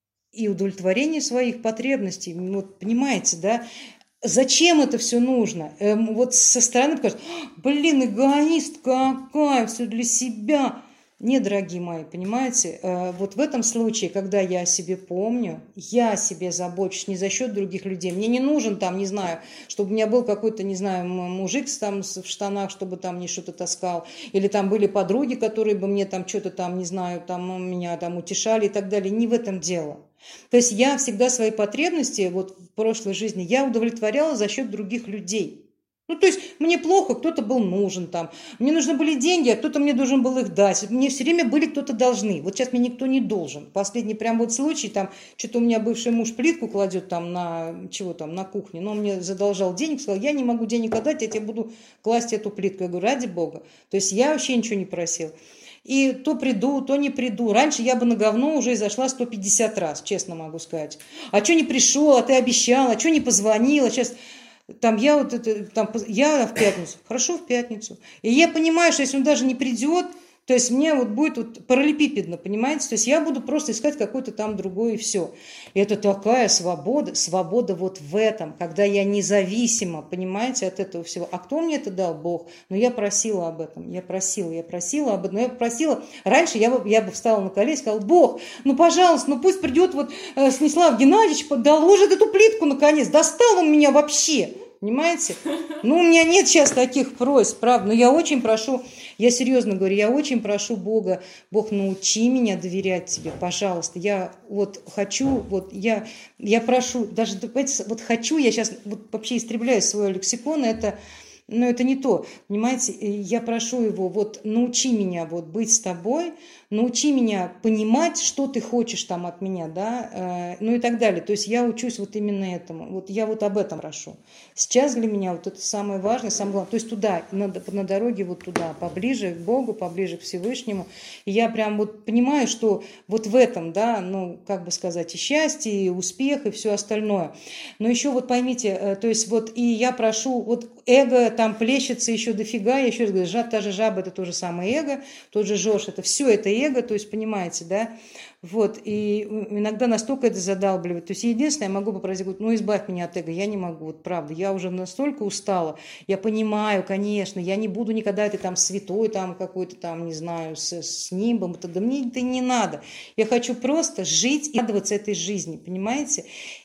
и удовлетворения своих потребностей, вот, понимаете, да? Зачем это все нужно? Эм, вот со стороны покажут: блин, эгоист какая, все для себя. Нет, дорогие мои, понимаете, э, вот в этом случае, когда я о себе помню, я о себе забочусь не за счет других людей. Мне не нужен там, не знаю, чтобы у меня был какой-то, не знаю, мужик там в штанах, чтобы там мне что-то таскал, или там были подруги, которые бы мне там что-то там, не знаю, там меня там утешали и так далее. Не в этом дело. То есть я всегда свои потребности, вот в прошлой жизни, я удовлетворяла за счет других людей. Ну, то есть мне плохо, кто-то был нужен там, мне нужны были деньги, а кто-то мне должен был их дать, мне все время были кто-то должны, вот сейчас мне никто не должен. Последний прям вот случай, там, что-то у меня бывший муж плитку кладет там на, чего там, на кухне, но он мне задолжал денег, сказал: я не могу денег отдать, я тебе буду класть эту плитку. Я говорю: ради бога. То есть я вообще ничего не просил. И то приду, то не приду. Раньше я бы на говно уже и зашла сто пятьдесят раз, честно могу сказать. А что не пришел, а ты обещал, а что не позвонила, сейчас... Там я вот это, там, я в пятницу, хорошо, в пятницу. И я понимаю, что если он даже не придет, то есть мне вот будет вот параллелепипедно, понимаете? То есть я буду просто искать какой-то там другой и все. И это такая свобода, свобода вот в этом, когда я независима, понимаете, от этого всего. А кто мне это дал? Бог. Но я просила об этом, я просила, я просила об этом. Но я просила, раньше я бы, я бы встала на колени и сказала: Бог, ну пожалуйста, ну пусть придет вот э, Станислав Геннадьевич, доложит эту плитку наконец, достал он меня вообще. Понимаете? Ну, у меня нет сейчас таких просьб, правда. Но я очень прошу, я серьезно говорю, я очень прошу Бога: Бог, научи меня доверять тебе, пожалуйста. Я вот хочу, вот я, я прошу, даже, вот хочу, я сейчас вот вообще истребляю свой лексикон, это... Но это не то, понимаете, я прошу его: вот научи меня вот быть с тобой, научи меня понимать, что ты хочешь там от меня, да, э, ну и так далее. То есть я учусь вот именно этому, вот я вот об этом прошу. Сейчас для меня вот это самое важное, самое главное, то есть туда, на, на дороге вот туда, поближе к Богу, поближе к Всевышнему. И я прям вот понимаю, что вот в этом, да, ну, как бы сказать, и счастье, и успех, и все остальное. Но еще вот поймите, э, то есть вот и я прошу, вот эго там плещется еще дофига, я еще раз говорю, жаб, та же жаба — это то же самое эго, тот же Жорж — это все это эго, то есть понимаете, да, вот, и иногда настолько это задалбливает, то есть единственное, я могу попросить: ну, избавь меня от эго, я не могу, вот правда, я уже настолько устала, я понимаю, конечно, я не буду никогда это там святой, там какой-то там, не знаю, с, с нимбом, это, да мне это не надо, я хочу просто жить и радоваться этой жизни, понимаете,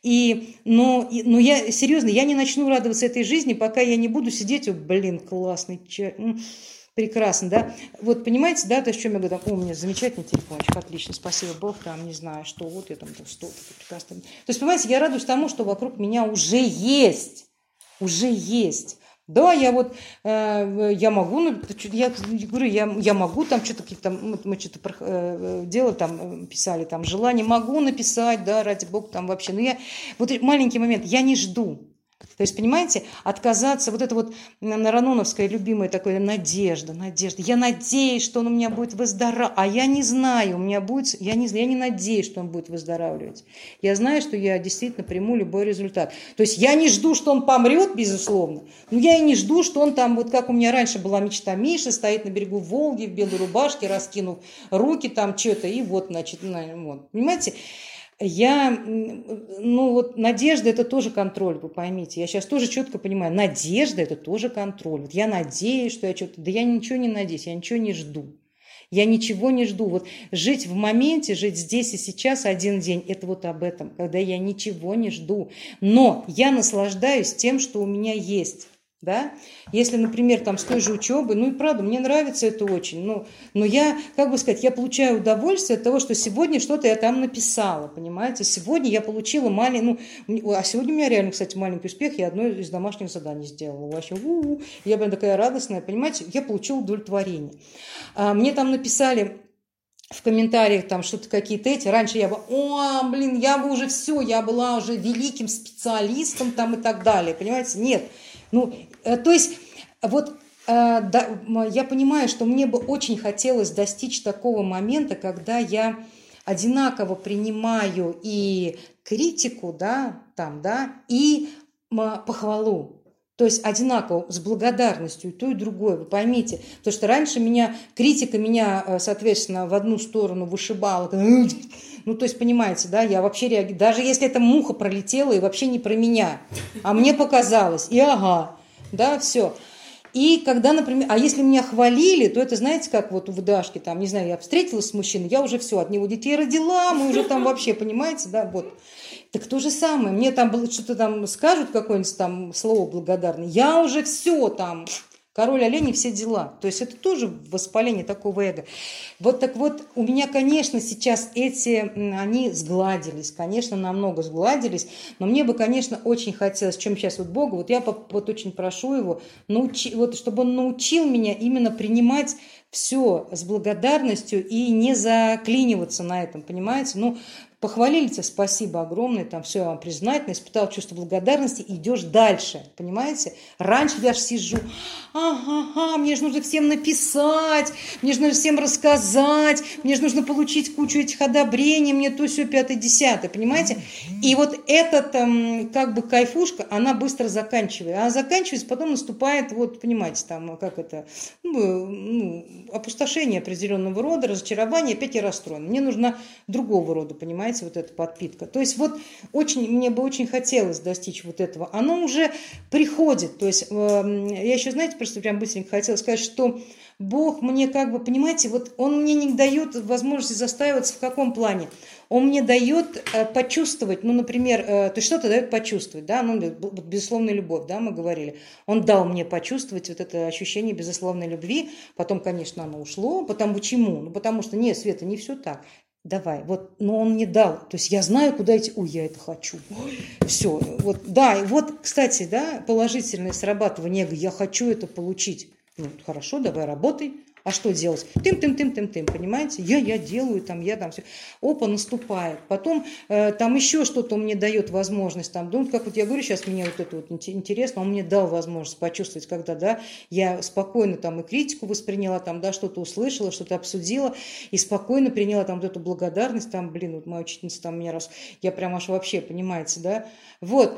и, но, и, но я, серьезно, я не начну радоваться этой жизни, пока я не буду сидеть: о, блин, классный чай, Прекрасно, да? Вот понимаете, да, то, о чем я говорю, о, у меня замечательный телефончик, отлично, спасибо Бог, там, не знаю, что, вот я там, там что-то прекрасно. То есть, понимаете, я радуюсь тому, что вокруг меня уже есть, уже есть. Да, я вот, э, я могу, ну, я говорю, я, я могу там что-то, какие-то, мы, мы что-то э, делали, там, писали, там, желание, могу написать, да, ради Бога, там, вообще, но я, вот маленький момент, я не жду. То есть, понимаете, отказаться, вот это вот нараноновская любимая такая надежда, надежда. Я надеюсь, что он у меня будет выздоравливать, а я не знаю, у меня будет, я не знаю, я не надеюсь, что он будет выздоравливать. Я знаю, что я действительно приму любой результат. То есть я не жду, что он помрет, безусловно, но я и не жду, что он там, вот как у меня раньше была мечта, Миша стоит на берегу Волги в белой рубашке, раскинув руки там что-то, и вот, значит, вот, понимаете. Я, ну вот надежда это тоже контроль, вы поймите. Я сейчас тоже четко понимаю, надежда это тоже контроль. Вот я надеюсь, что я что-то, да я ничего не надеюсь, я ничего не жду. Я ничего не жду. Вот жить в моменте, жить здесь и сейчас один день, это вот об этом, когда я ничего не жду. Но я наслаждаюсь тем, что у меня есть. Да? Если, например, там с той же учебы, ну и правда, мне нравится это очень, но, но я, как бы сказать, я получаю удовольствие от того, что сегодня что-то я там написала, понимаете, сегодня я получила маленький, ну, а сегодня у меня реально, кстати, маленький успех, я одно из домашних заданий сделала, вообще, у-у-у, я прям такая радостная, понимаете, я получила удовлетворение. А, мне там написали в комментариях там что-то какие-то эти, раньше я бы, о, блин, я бы уже все, я была уже великим специалистом там и так далее, понимаете, нет. Ну, то есть, вот да, я понимаю, что мне бы очень хотелось достичь такого момента, когда я одинаково принимаю и критику, да, там, да, и похвалу. То есть одинаково, с благодарностью и то, и другое, вы поймите. Потому что раньше меня, критика меня, соответственно, в одну сторону вышибала. Ну, то есть, понимаете, да, я вообще реагирую. Даже если эта муха пролетела и вообще не про меня, а мне показалось, и ага, да, все. И когда, например, а если меня хвалили, то это, знаете, как вот у Дашки, там, не знаю, я встретилась с мужчиной, я уже все, от него детей родила, мы уже там вообще, понимаете, да, вот. Так то же самое, мне там было что-то там скажут, какое-нибудь там слово благодарное, я уже все там... Король оленей, все дела. То есть это тоже воспаление такого эго. Вот так вот, у меня, конечно, сейчас эти, они сгладились, конечно, намного сгладились, но мне бы, конечно, очень хотелось, в чем сейчас вот Бога, вот я вот очень прошу его, научи, вот, чтобы он научил меня именно принимать все с благодарностью и не заклиниваться на этом, понимаете? Ну, похвалили тебя, спасибо огромное, там все, я вам признательна, испытал чувство благодарности, идешь дальше, понимаете? Раньше я же сижу, ага, ага, мне же нужно всем написать, мне же нужно всем рассказать, мне же нужно получить кучу этих одобрений, мне то, все, пятое, десятое, понимаете? И вот эта там, как бы кайфушка, она быстро заканчивается, а заканчивается, потом наступает, вот, понимаете, там, как это, ну, ну, опустошение определенного рода, разочарование, опять я расстроена. Мне нужна другого рода, понимаете, вот эта подпитка. То есть вот очень, мне бы очень хотелось достичь вот этого. Оно уже приходит. То есть э, я еще, знаете, просто прям быстренько хотела сказать, что Бог мне как бы, понимаете, вот Он мне не дает возможности застаиваться в каком плане? Он мне дает э, почувствовать, ну, например, э, то есть что-то дает почувствовать, да, ну, безусловная любовь, да, мы говорили. Он дал мне почувствовать вот это ощущение безусловной любви, потом, конечно, оно ушло, потому почему? Ну, потому что, нет, Света, не все так. Давай, вот, но он мне дал, то есть я знаю, куда идти, ой, я это хочу, все, вот, да, и вот, кстати, да, положительное срабатывание эго, я хочу это получить, ну, хорошо, давай работай, а что делать? Тым-тым-тым-тым-тым, понимаете? Я, я делаю, там, я там все. Опа, наступает. Потом э, там еще что-то мне дает возможность. Там, ну, как вот я говорю, сейчас мне вот это вот интересно, он мне дал возможность почувствовать, когда, да, я спокойно там и критику восприняла, там, да, что-то услышала, что-то обсудила, и спокойно приняла там вот эту благодарность, там, блин, вот моя учительница там меня раз, я прям аж вообще, понимаете, да, вот.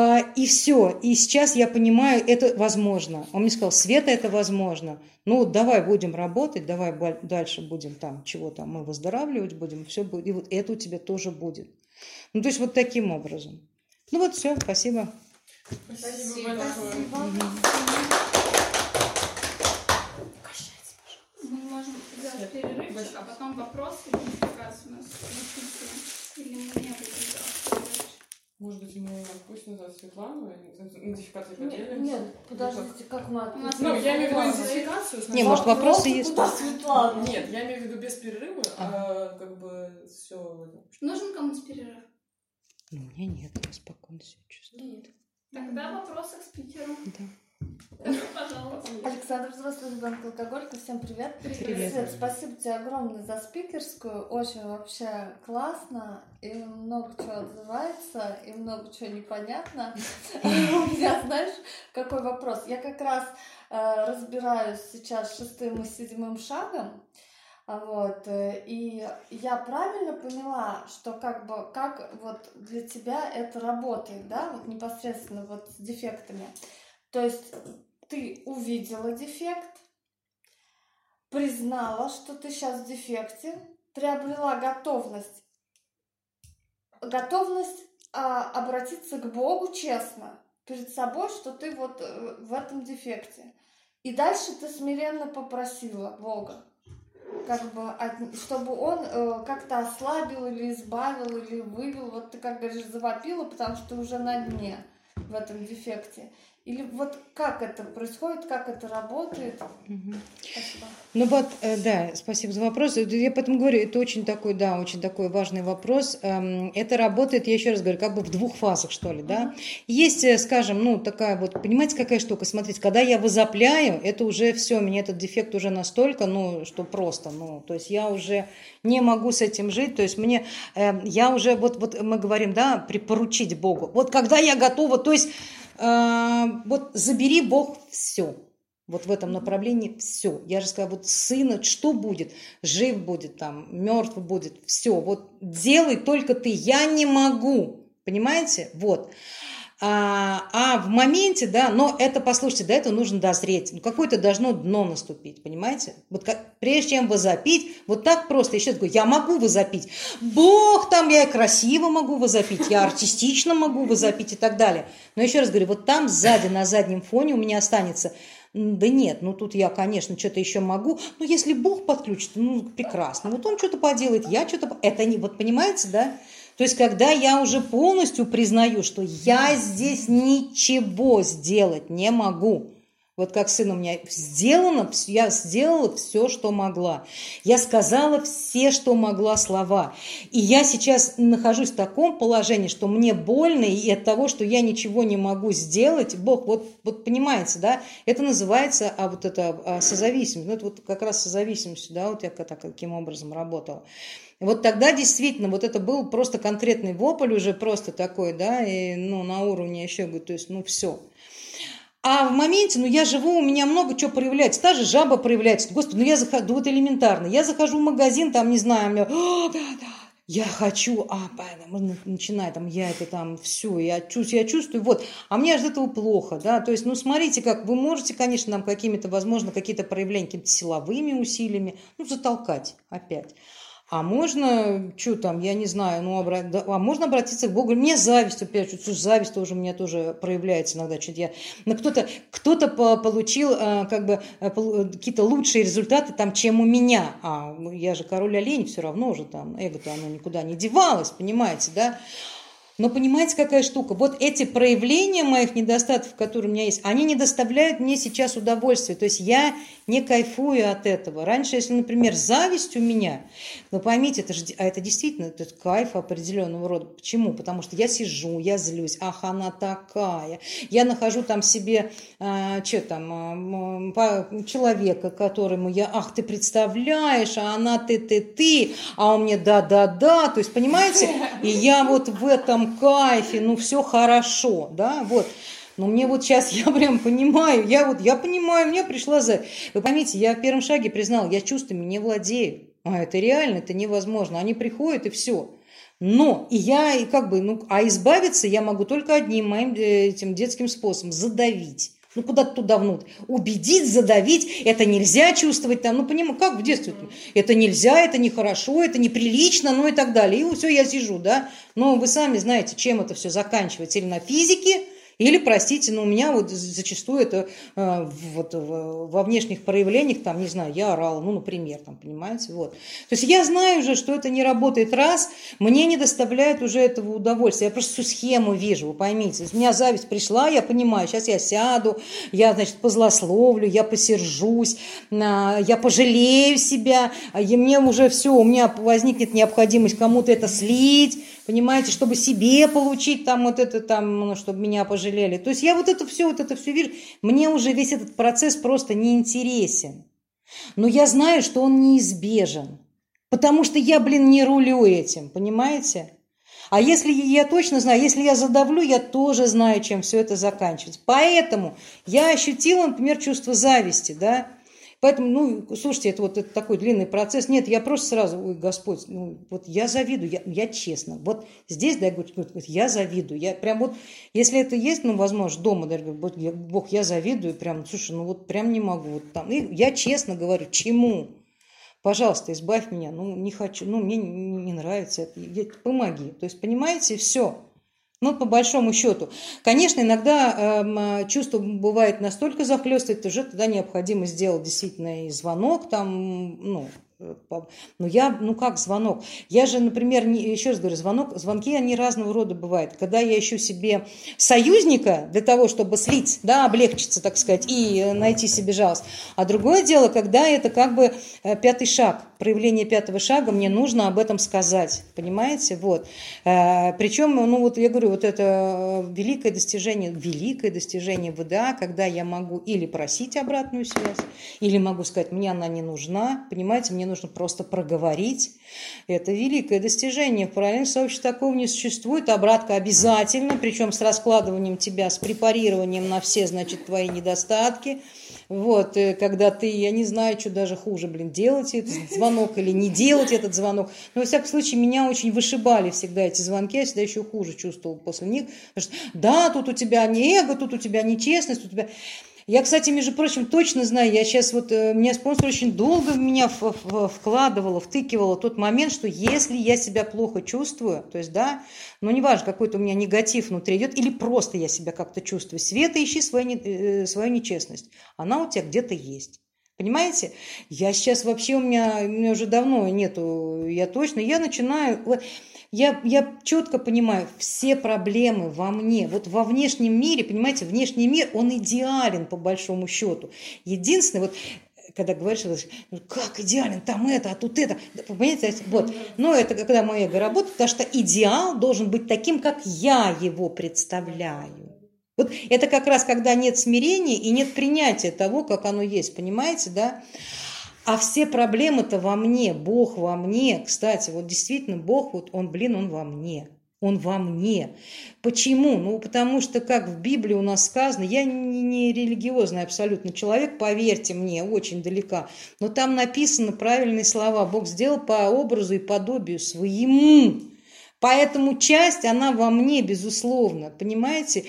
И все. И сейчас я понимаю, это возможно. Он мне сказал, Света, это возможно. Ну, давай будем работать, давай дальше будем там, чего там, мы выздоравливать будем, все будет. И вот это у тебя тоже будет. Ну, то есть вот таким образом. Ну, вот все, спасибо. Спасибо большое. Мы можем сделать перерыв, а потом вопросы, у нас или мы не будем делать перерыв. Может быть, мы пусть назад Светлану, идентификацию Нет, поделимся? нет, подождите, как мы отпустим? Ну, я имею в виду идентификацию. Не, может, вопросы есть? Куда Светлана? Нет, я имею в виду без перерыва, а как бы все. Нужен кому-то перерыв? Ну, у меня нет, я спокойно себя чувствую. Нет. Тогда вопросы к спикеру. Да. Пожалуйста. Александр, взрослый ребенок алкоголика, всем привет. Привет. Свет, спасибо тебе огромное за спикерскую, очень вообще классно, и много чего отзывается, и много чего непонятно. У меня, знаешь, какой вопрос? Я как раз разбираюсь сейчас с шестым и седьмым шагом, вот, и я правильно поняла, что как бы, как вот для тебя это работает, да, вот непосредственно вот с дефектами. То есть ты увидела дефект, признала, что ты сейчас в дефекте, приобрела готовность, готовность а, обратиться к Богу честно перед собой, что ты вот в этом дефекте. И дальше ты смиренно попросила Бога, как бы, чтобы он э, как-то ослабил или избавил, или вывел. Вот ты, как говоришь, завопила, потому что ты уже на дне в этом дефекте. Или вот как это происходит, как это работает? Угу. Спасибо. Ну вот, э, да, спасибо за вопрос. Я поэтому говорю, это очень такой, да, очень такой важный вопрос. Эм, это работает, я еще раз говорю, как бы в двух фазах, что ли, да. Uh-huh. Есть, э, скажем, ну, такая вот, понимаете, какая штука? Смотрите, когда я возопляю, это уже все, у меня этот дефект уже настолько, ну, что просто, ну, то есть я уже не могу с этим жить, то есть мне, э, я уже, вот, вот мы говорим, да, припоручить Богу. Вот когда я готова, то есть, э, вот забери Бог все. Вот в этом направлении все. Я же сказала, вот сына, что будет? Жив будет там, мертв будет, все. Вот делай только ты, я не могу. Понимаете? Вот. А, а в моменте, да, но это, послушайте, до этого нужно дозреть. Ну, какое-то должно дно наступить, понимаете? Вот как, прежде чем возопить, вот так просто, еще раз говорю, я могу возопить. Бог там, я и красиво могу возопить, я артистично могу возопить и так далее. Но еще раз говорю, вот там сзади, на заднем фоне у меня останется... Да нет, ну тут я, конечно, что-то еще могу, но если Бог подключит, ну прекрасно, вот он что-то поделает, я что-то... Это не... Вот понимаете, да? То есть, когда я уже полностью признаю, что я здесь ничего сделать не могу, вот как сын у меня сделано, я сделала все, что могла. Я сказала все, что могла слова. И я сейчас нахожусь в таком положении, что мне больно, и от того, что я ничего не могу сделать, Бог, вот, вот понимаете, да, это называется, а вот это а, созависимость, ну это вот как раз созависимость, да, вот я так, каким образом работала. Вот тогда действительно, вот это был просто конкретный вопль уже просто такой, да, и, ну, на уровне еще, говорю, то есть, ну, все. А в моменте, ну, я живу, у меня много чего проявляется. Та же жаба проявляется. Господи, ну, я захожу, вот элементарно. Я захожу в магазин, там, не знаю, у меня, о, да, да, я хочу, а, начинаю, там, я это там, все, я чувствую, я чувствую, вот. А мне от этого плохо, да, то есть, ну, смотрите, как вы можете, конечно, нам какими-то, возможно, какие-то проявления, какими-то силовыми усилиями, ну, затолкать опять. А можно, что там, я не знаю, ну, обра... а можно обратиться к Богу. Мне зависть, опять же, зависть тоже у меня тоже проявляется иногда. Что-то я... Но кто-то, кто-то получил как бы какие-то лучшие результаты, там, чем у меня. А я же король олень, все равно уже там, эго-то оно никуда не девалось, понимаете, да? Но понимаете, какая штука? Вот эти проявления моих недостатков, которые у меня есть, они не доставляют мне сейчас удовольствия. То есть я не кайфую от этого. Раньше, если, например, зависть у меня, ну поймите, это же, а это действительно это кайф определенного рода. Почему? Потому что я сижу, я злюсь, ах, она такая. Я нахожу там себе, а, что там, а, человека, которому я, ах, ты представляешь, а она ты-ты-ты, а он мне да-да-да. То есть, понимаете, и я вот в этом кайфе, ну все хорошо, да, вот. Но мне вот сейчас, я прям понимаю, я вот, я понимаю, мне пришла за... Вы поймите, я в первом шаге признала, я чувствами не владею. А это реально, это невозможно. Они приходят и все. Но, и я, и как бы, ну, а избавиться я могу только одним моим этим детским способом, задавить. Ну, куда-то туда внутрь. Убедить, задавить, это нельзя чувствовать там, ну, понимаю, как в детстве. Это нельзя, это нехорошо, это неприлично, ну и так далее. И все, я сижу, да. Но вы сами знаете, чем это все заканчивается. Или на физике, Или, простите, но у меня вот зачастую это э, вот во внешних проявлениях, там, не знаю, я орала, ну, например, там, понимаете, вот. То есть я знаю уже, что это не работает раз, мне не доставляет уже этого удовольствия, я просто всю схему вижу, вы поймите. У меня зависть пришла, я понимаю, сейчас я сяду, я, значит, позлословлю, я посержусь, я пожалею себя, и мне уже все, у меня возникнет необходимость кому-то это слить, понимаете, чтобы себе получить там вот это там, ну, чтобы меня пожалели. То есть я вот это все, вот это все вижу, мне уже весь этот процесс просто не интересен. Но я знаю, что он неизбежен, потому что я, блин, не рулю этим, понимаете? А если я точно знаю, если я задавлю, я тоже знаю, чем все это заканчивается. Поэтому я ощутила, например, чувство зависти, да. Поэтому, ну, слушайте, это вот это такой длинный процесс. Нет, я просто сразу, ой, Господь, ну, вот я завидую, я, я честно. Вот здесь, да, я говорю, я завидую. Я прям вот, если это есть, ну, возможно, дома, да, я, Бог, я завидую, прям, слушай, ну, вот прям не могу. Вот там. И я честно говорю, чему? Пожалуйста, избавь меня, ну, не хочу, ну, мне не, не нравится это, я, помоги. То есть, понимаете, все. Ну, по большому счету. Конечно, иногда э, чувство бывает настолько захлестывает, уже тогда необходимо сделать действительно и звонок, там, ну, ну, я, ну как звонок? Я же, например, не, еще раз говорю, звонок, звонки, они разного рода бывают. Когда я ищу себе союзника для того, чтобы слить, да, облегчиться, так сказать, и найти себе жалость. А другое дело, когда это как бы пятый шаг, проявление пятого шага, мне нужно об этом сказать, понимаете? Вот. Причем, ну вот я говорю, вот это великое достижение, великое достижение ВДА, когда я могу или просить обратную связь, или могу сказать, мне она не нужна, понимаете, мне нужно просто проговорить. Это великое достижение. В параллельном сообществе такого не существует. Обратка обязательно, причем с раскладыванием тебя, с препарированием на все, значит, твои недостатки. Вот, когда ты, я не знаю, что даже хуже, блин, делать этот звонок или не делать этот звонок. Но, во всяком случае, меня очень вышибали всегда эти звонки, я всегда еще хуже чувствовала после них. Потому что, да, тут у тебя не эго, тут у тебя не честность, тут у тебя... Я, кстати, между прочим, точно знаю, я сейчас вот, меня спонсор очень долго в меня вкладывала, втыкивала тот момент, что если я себя плохо чувствую, то есть, да, ну, неважно, какой-то у меня негатив внутри идет, или просто я себя как-то чувствую, Света, ищи свою, свою нечестность, она у тебя где-то есть. Понимаете? Я сейчас вообще, у меня, у меня уже давно нету, я точно, я начинаю... Я, я четко понимаю, все проблемы во мне, вот во внешнем мире, понимаете, внешний мир, он идеален по большому счету. Единственное, вот когда говоришь, ну, как идеален, там это, а тут это, понимаете, вот. Но это когда мое эго работает, потому что идеал должен быть таким, как я его представляю. Вот это как раз, когда нет смирения и нет принятия того, как оно есть, понимаете, да? А все проблемы-то во мне, Бог во мне. Кстати, вот действительно Бог, вот он, блин, он во мне. Он во мне. Почему? Ну, потому что, как в Библии у нас сказано, я не, не религиозный абсолютно человек, поверьте мне, очень далека. Но там написаны правильные слова. Бог сделал по образу и подобию своему. Поэтому часть, она во мне, безусловно, понимаете?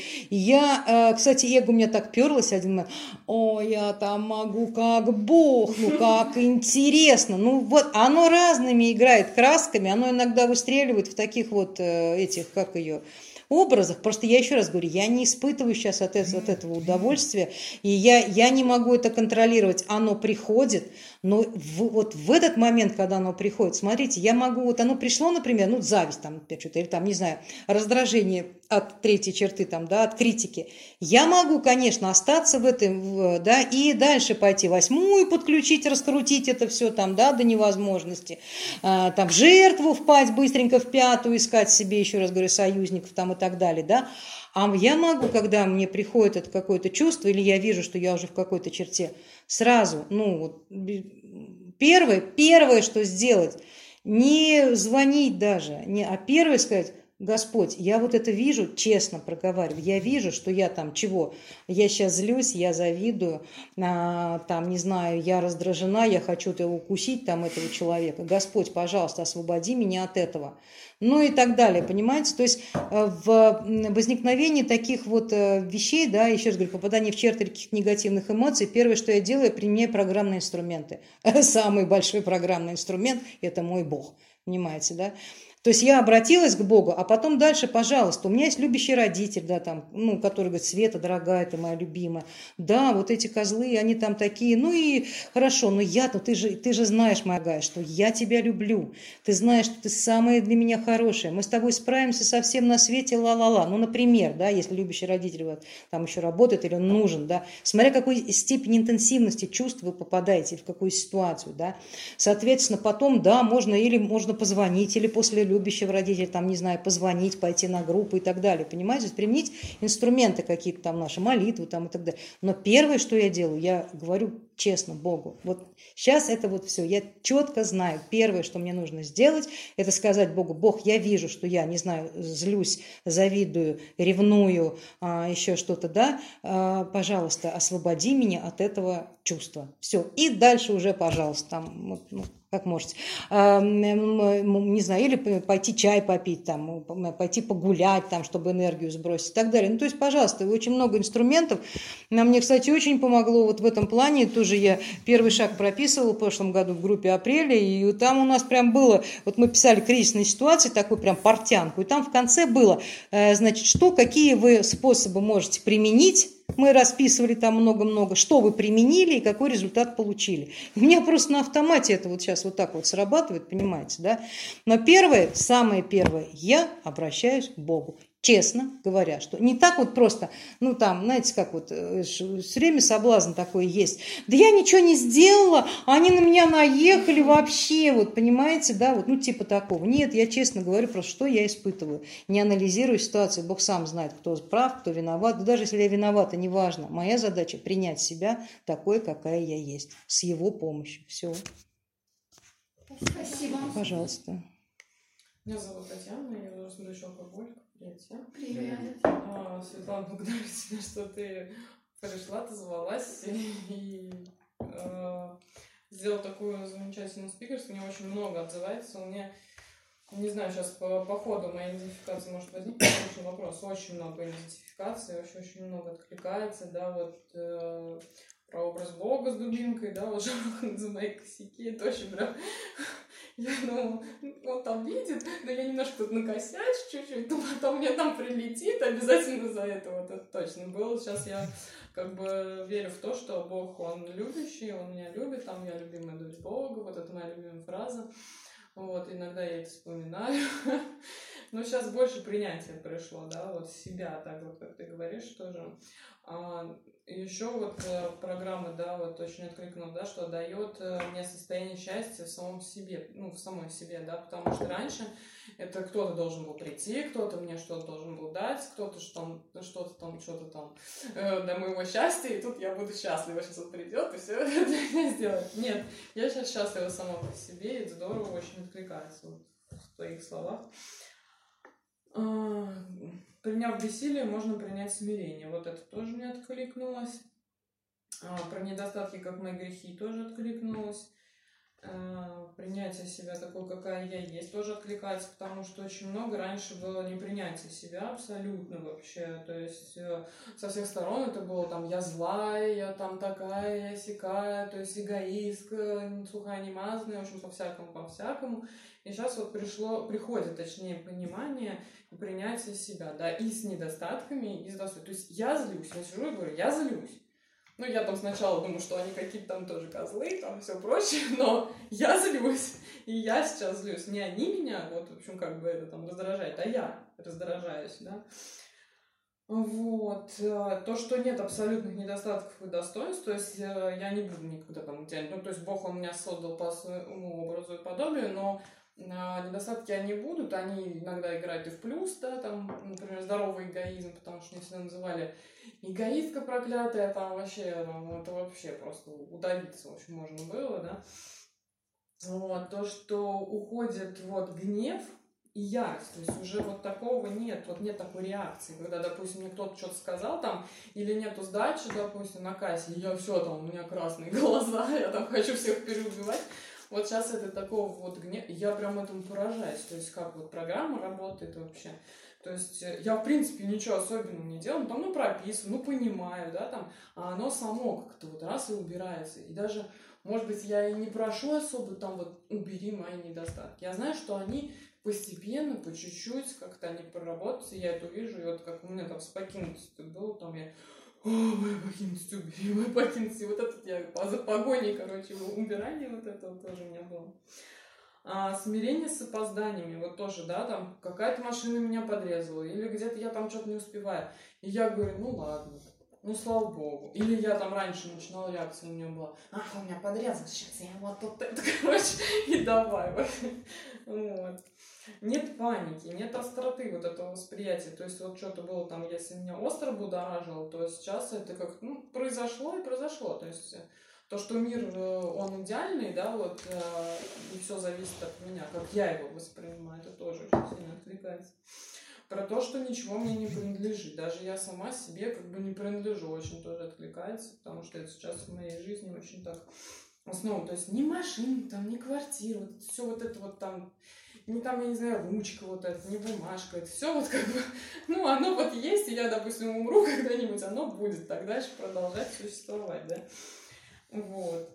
Я, кстати, эго у меня так перлось один момент. О, я там могу как Бог, ну как интересно. Ну вот, оно разными играет красками, оно иногда выстреливает в таких вот этих, как ее... образах. Просто я еще раз говорю, я не испытываю сейчас от этого, от этого удовольствия, и я, я не могу это контролировать. Оно приходит, но в, вот в этот момент, когда оно приходит, смотрите, я могу, вот оно пришло, например, ну, зависть там, что-то, или там, не знаю, раздражение от третьей черты, там, да, от критики. Я могу, конечно, остаться в этом, да, и дальше пойти восьмую подключить, раскрутить это все там, да, до невозможности, а, там, в жертву впасть быстренько в пятую, искать себе, еще раз говорю, союзников там и так далее, да. А я могу, когда мне приходит это какое-то чувство, или я вижу, что я уже в какой-то черте, сразу, ну, вот, первое, первое, что сделать, не звонить даже, не, а первое сказать: Господь, я вот это вижу, честно проговариваю, я вижу, что я там чего, я сейчас злюсь, я завидую, а, там, не знаю, я раздражена, я хочу укусить там этого человека. Господь, пожалуйста, освободи меня от этого. Ну и так далее, понимаете? То есть в возникновении таких вот вещей, да, еще раз говорю, попадание в черты каких-то негативных эмоций, первое, что я делаю, я применяю программные инструменты. Самый большой программный инструмент – это мой Бог, понимаете, да? То То есть я обратилась к Богу, а потом дальше, пожалуйста, у меня есть любящий родитель, да, там, ну, который говорит: Света, дорогая, ты моя любимая. Да, вот эти козлы, они там такие, ну и хорошо, но я, ну ты же, ты же знаешь, моя дорогая, что я тебя люблю. Ты знаешь, что ты самая для меня хорошая. Мы с тобой справимся со всем на свете, ла-ла-ла. Ну, например, да, если любящий родитель вот, там еще работает или он нужен, да, смотря какой степень интенсивности чувств вы попадаете, в какую ситуацию, да. Соответственно, потом, да, можно или можно позвонить, или после любящего родителя, там, не знаю, позвонить, пойти на группу и так далее, понимаете, применить инструменты какие-то там наши, молитвы там и так далее. Но первое, что я делаю, я говорю честно Богу, вот сейчас это вот все, я четко знаю, первое, что мне нужно сделать, это сказать Богу: Бог, я вижу, что я, не знаю, злюсь, завидую, ревную, а, еще что-то, да, а, пожалуйста, освободи меня от этого чувства. Все, и дальше уже, пожалуйста, там, вот, ну, как можете, а, не знаю, или пойти чай попить, там, пойти погулять, там, чтобы энергию сбросить и так далее. Ну, то есть, пожалуйста, очень много инструментов. Нам, мне, кстати, очень помогло вот в этом плане, тоже я первый шаг прописывала в прошлом году в группе «Апреля», и там у нас прям было, вот мы писали кризисные ситуации, такой прям портянку, и там в конце было, значит, что, какие вы способы можете применить. Мы расписывали там много-много, что вы применили и какой результат получили. У меня просто на автомате это вот сейчас вот так вот срабатывает, понимаете, да? Но первое, самое первое, я обращаюсь к Богу. Честно говоря, что не так вот просто, ну там, знаете, как вот, все время соблазн такой есть. Да я ничего не сделала, они на меня наехали вообще, вот понимаете, да, вот, ну типа такого. Нет, я честно говорю просто, что я испытываю. Не анализирую ситуацию, Бог сам знает, кто прав, кто виноват. Да даже если я виновата, неважно. Моя задача принять себя такой, какая я есть, с его помощью. Все. Спасибо. Пожалуйста. Меня зовут Татьяна, я возрастной алкоголик. Привет. Привет. А, Светлана, благодарю тебя, что ты пришла, ты звалась и э, сделала такую замечательную спикерскую. Мне очень много отзывается. У меня, не знаю, сейчас по, по ходу моей идентификации может возникнуть очень вопрос. Очень много идентификации, вообще очень много откликается, да, вот э, про образ Бога с дубинкой, да, вот за мои косяки, это очень прям... Я думала, он там видит, но я немножко тут накосячу чуть-чуть, но потом мне там прилетит обязательно за это, вот это точно было. Сейчас я как бы верю в то, что Бог, Он любящий, Он меня любит, там я любимая дочь Бога, вот это моя любимая фраза. Вот, иногда я это вспоминаю. Но сейчас больше принятия пришло, да, вот себя, так вот, как ты говоришь, тоже. А, еще вот программа, да, вот очень откликнула, да, что дает мне состояние счастья в самом себе, ну, в самой себе, да, потому что раньше это кто-то должен был прийти, кто-то мне что-то должен был дать, кто-то что что-то там, что-то там э, до моего счастья, и тут я буду счастлива, сейчас он придет и все для меня сделает. Нет, я сейчас счастлива сама по себе, и это здорово очень откликается вот, в твоих словах. Приняв бессилие, можно принять смирение. Вот это тоже мне откликнулось. А, про недостатки, как мои грехи, тоже откликнулось. А, принятие себя такой, какая я есть, тоже откликается, потому что очень много раньше было непринятие себя абсолютно вообще. То есть со всех сторон это было там я злая, я там такая, я сякая, то есть эгоистка, сухая, немазная, в общем, по-всякому, по-всякому. И сейчас вот пришло, приходит, точнее, понимание и принятие себя, да, и с недостатками, и с достатками. То есть я злюсь, я сижу и говорю, я злюсь. Ну, я там сначала думаю, что они какие-то там тоже козлы, там все прочее, но я злюсь, и я сейчас злюсь. Не они меня, вот, в общем, как бы это там раздражает, а я раздражаюсь, да. Вот. То, что нет абсолютных недостатков и достоинств, то есть я не буду никогда там идеально, ну, то есть Бог, Он меня создал по своему образу и подобию, но недостатки они будут, они иногда играют и в плюс, да, там, например, здоровый эгоизм, потому что меня всегда называли эгоистка проклятая, там вообще, ну, это вообще просто удавиться, в общем, можно было, да. Вот, то, что уходит вот гнев и ярость, то есть уже вот такого нет, вот нет такой реакции, когда, допустим, мне кто-то что-то сказал там, или нету сдачи, допустим, на кассе, и я все там, у меня красные глаза, я там хочу всех переубивать. Вот сейчас это такого вот гнева, я прям этому поражаюсь, то есть как вот программа работает вообще. То есть я, в принципе, ничего особенного не делаю, ну, там, ну, прописываю, ну, понимаю, да, там, а оно само как-то вот раз и убирается. И даже, может быть, я и не прошу особо там вот убери мои недостатки. Я знаю, что они постепенно, по чуть-чуть, как-то они проработаются, я это вижу, и вот как у меня там с покинутостью было, там я, о, моя покинутость, убери, моя покинутость, и вот этот я за погоней, короче, убирание вот этого тоже у меня было. А, смирение с опозданиями, вот тоже, да, там какая-то машина меня подрезала, или где-то я там что-то не успеваю, и я говорю, ну ладно, ну слава богу. Или я там раньше начинала, реакция у меня была, ах, у меня подрезал, сейчас я вот тут это, короче, и давай, вот. Нет паники, нет остроты вот этого восприятия, то есть вот что-то было там, если меня остро будоражило, то сейчас это как, ну, произошло и произошло, то есть то, что мир, он идеальный, да, вот, и все зависит от меня, как я его воспринимаю, это тоже очень сильно отвлекается. Про то, что ничего мне не принадлежит, даже я сама себе как бы не принадлежу, очень тоже отвлекается, потому что это сейчас в моей жизни очень так основа, то есть ни машин, там, ни квартир, вот все вот это вот там, не там, я не знаю, ручка вот эта, не бумажка, это все вот как бы, ну, оно вот есть, и я, допустим, умру когда-нибудь, оно будет так дальше продолжать существовать, да. Вот.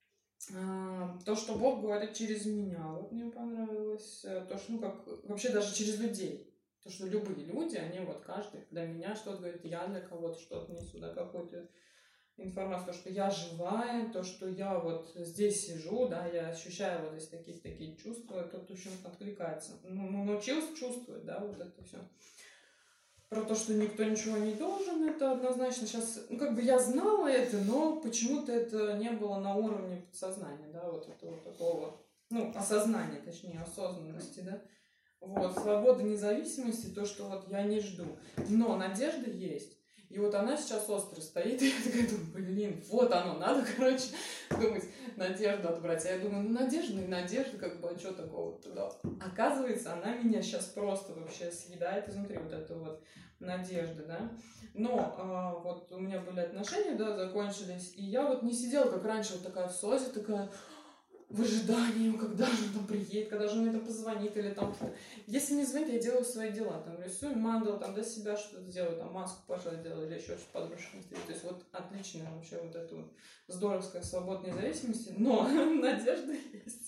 А, то, что Бог говорит через меня, вот мне понравилось. То, что, ну, как, вообще даже через людей. То, что любые люди, они вот каждый для меня что-то говорит, я для кого-то что-то несу, да, какую-то информацию, то, что я живая, то, что я вот здесь сижу, да, я ощущаю вот здесь такие такие чувства, то, то, чем откликается. Ну, ну, научился чувствовать, да, вот это все. Про то, что никто ничего не должен, это однозначно сейчас, ну, как бы я знала это, но почему-то это не было на уровне подсознания, да, вот этого такого, ну, осознания, точнее, осознанности, да. Вот, свобода, независимости, то, что вот я не жду. Но надежда есть. И вот она сейчас остро стоит, и я такая думаю, блин, вот оно, надо, короче, думать, надежду отбрать. А я думаю, ну, надежда и надежда, как бы, а что такого туда? Оказывается, она меня сейчас просто вообще съедает изнутри, вот эта вот надежда, да. Но а, вот у меня были отношения, да, закончились, и я вот не сидела, как раньше, вот такая в СОЗе, такая в ожидании, когда же он там приедет, когда же он мне там позвонит, или там... Если не звонит, я делаю свои дела, там, рисую мандал, там, для себя что-то делаю, там, маску, пожалуй, делаю, или еще что-то подружек не встретить. То есть вот отличная вообще вот эта вот здоровская свобода независимости, но надежда есть.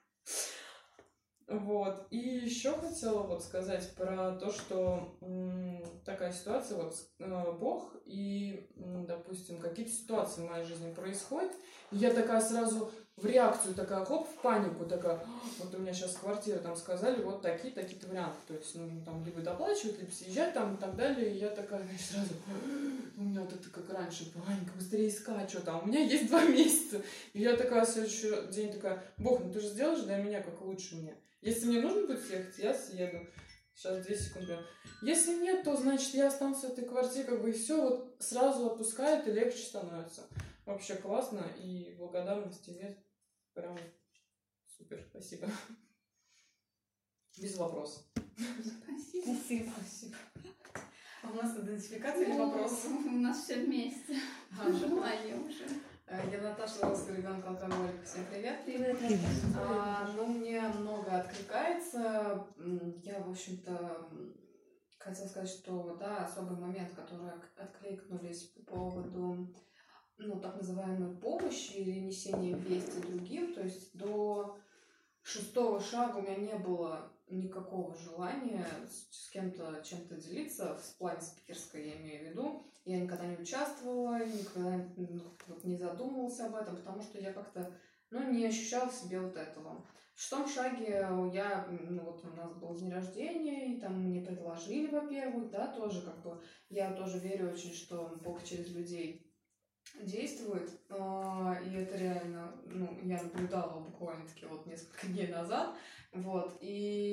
Вот. И еще хотела вот сказать про то, что м, такая ситуация, вот э, Бог и, м, допустим, какие-то ситуации в моей жизни происходят, и я такая сразу в реакцию, такая, хоп, в панику, такая, вот у меня сейчас квартира, там сказали, вот такие, такие-то варианты, то есть, ну, там, либо доплачивать, либо съезжать, там, и так далее, и я такая, значит, сразу, у меня вот это как раньше, паника, быстрее искать, что там, у меня есть два месяца, и я такая, в следующий день такая, Бог, ну ты же сделаешь для меня как лучше мне. Если мне нужно будет съехать, я съеду. Сейчас две секунды. Если нет, то, значит, я останусь в этой квартире, как бы, и все вот сразу отпускает, и легче становится. Вообще классно, и благодарность тебе. Прям супер, спасибо. Без вопросов. Спасибо. Спасибо. Спасибо. А у нас идентификация или вопрос? У нас все вместе. А, Желание уже. Я Наташа, русская ребенка алкоголик. Всем привет. Привет. А, ну, мне много откликается. Я, в общем-то, хотела сказать, что, да, особый момент, который откликнулись по поводу, ну, так называемой помощи или несения вести другим. То есть до шестого шага у меня не было никакого желания с, с кем-то чем-то делиться, в плане спикерской я имею в виду. Я никогда не участвовала, никогда ну, вот не задумывалась об этом, потому что я как-то, ну, не ощущала в себе вот этого. В шестом шаге я, ну, вот у нас был день рождения, и там мне предложили, во-первых, да, тоже как бы, я тоже верю очень, что Бог через людей действует, и это реально, ну, я наблюдала буквально-таки вот несколько дней назад, вот, и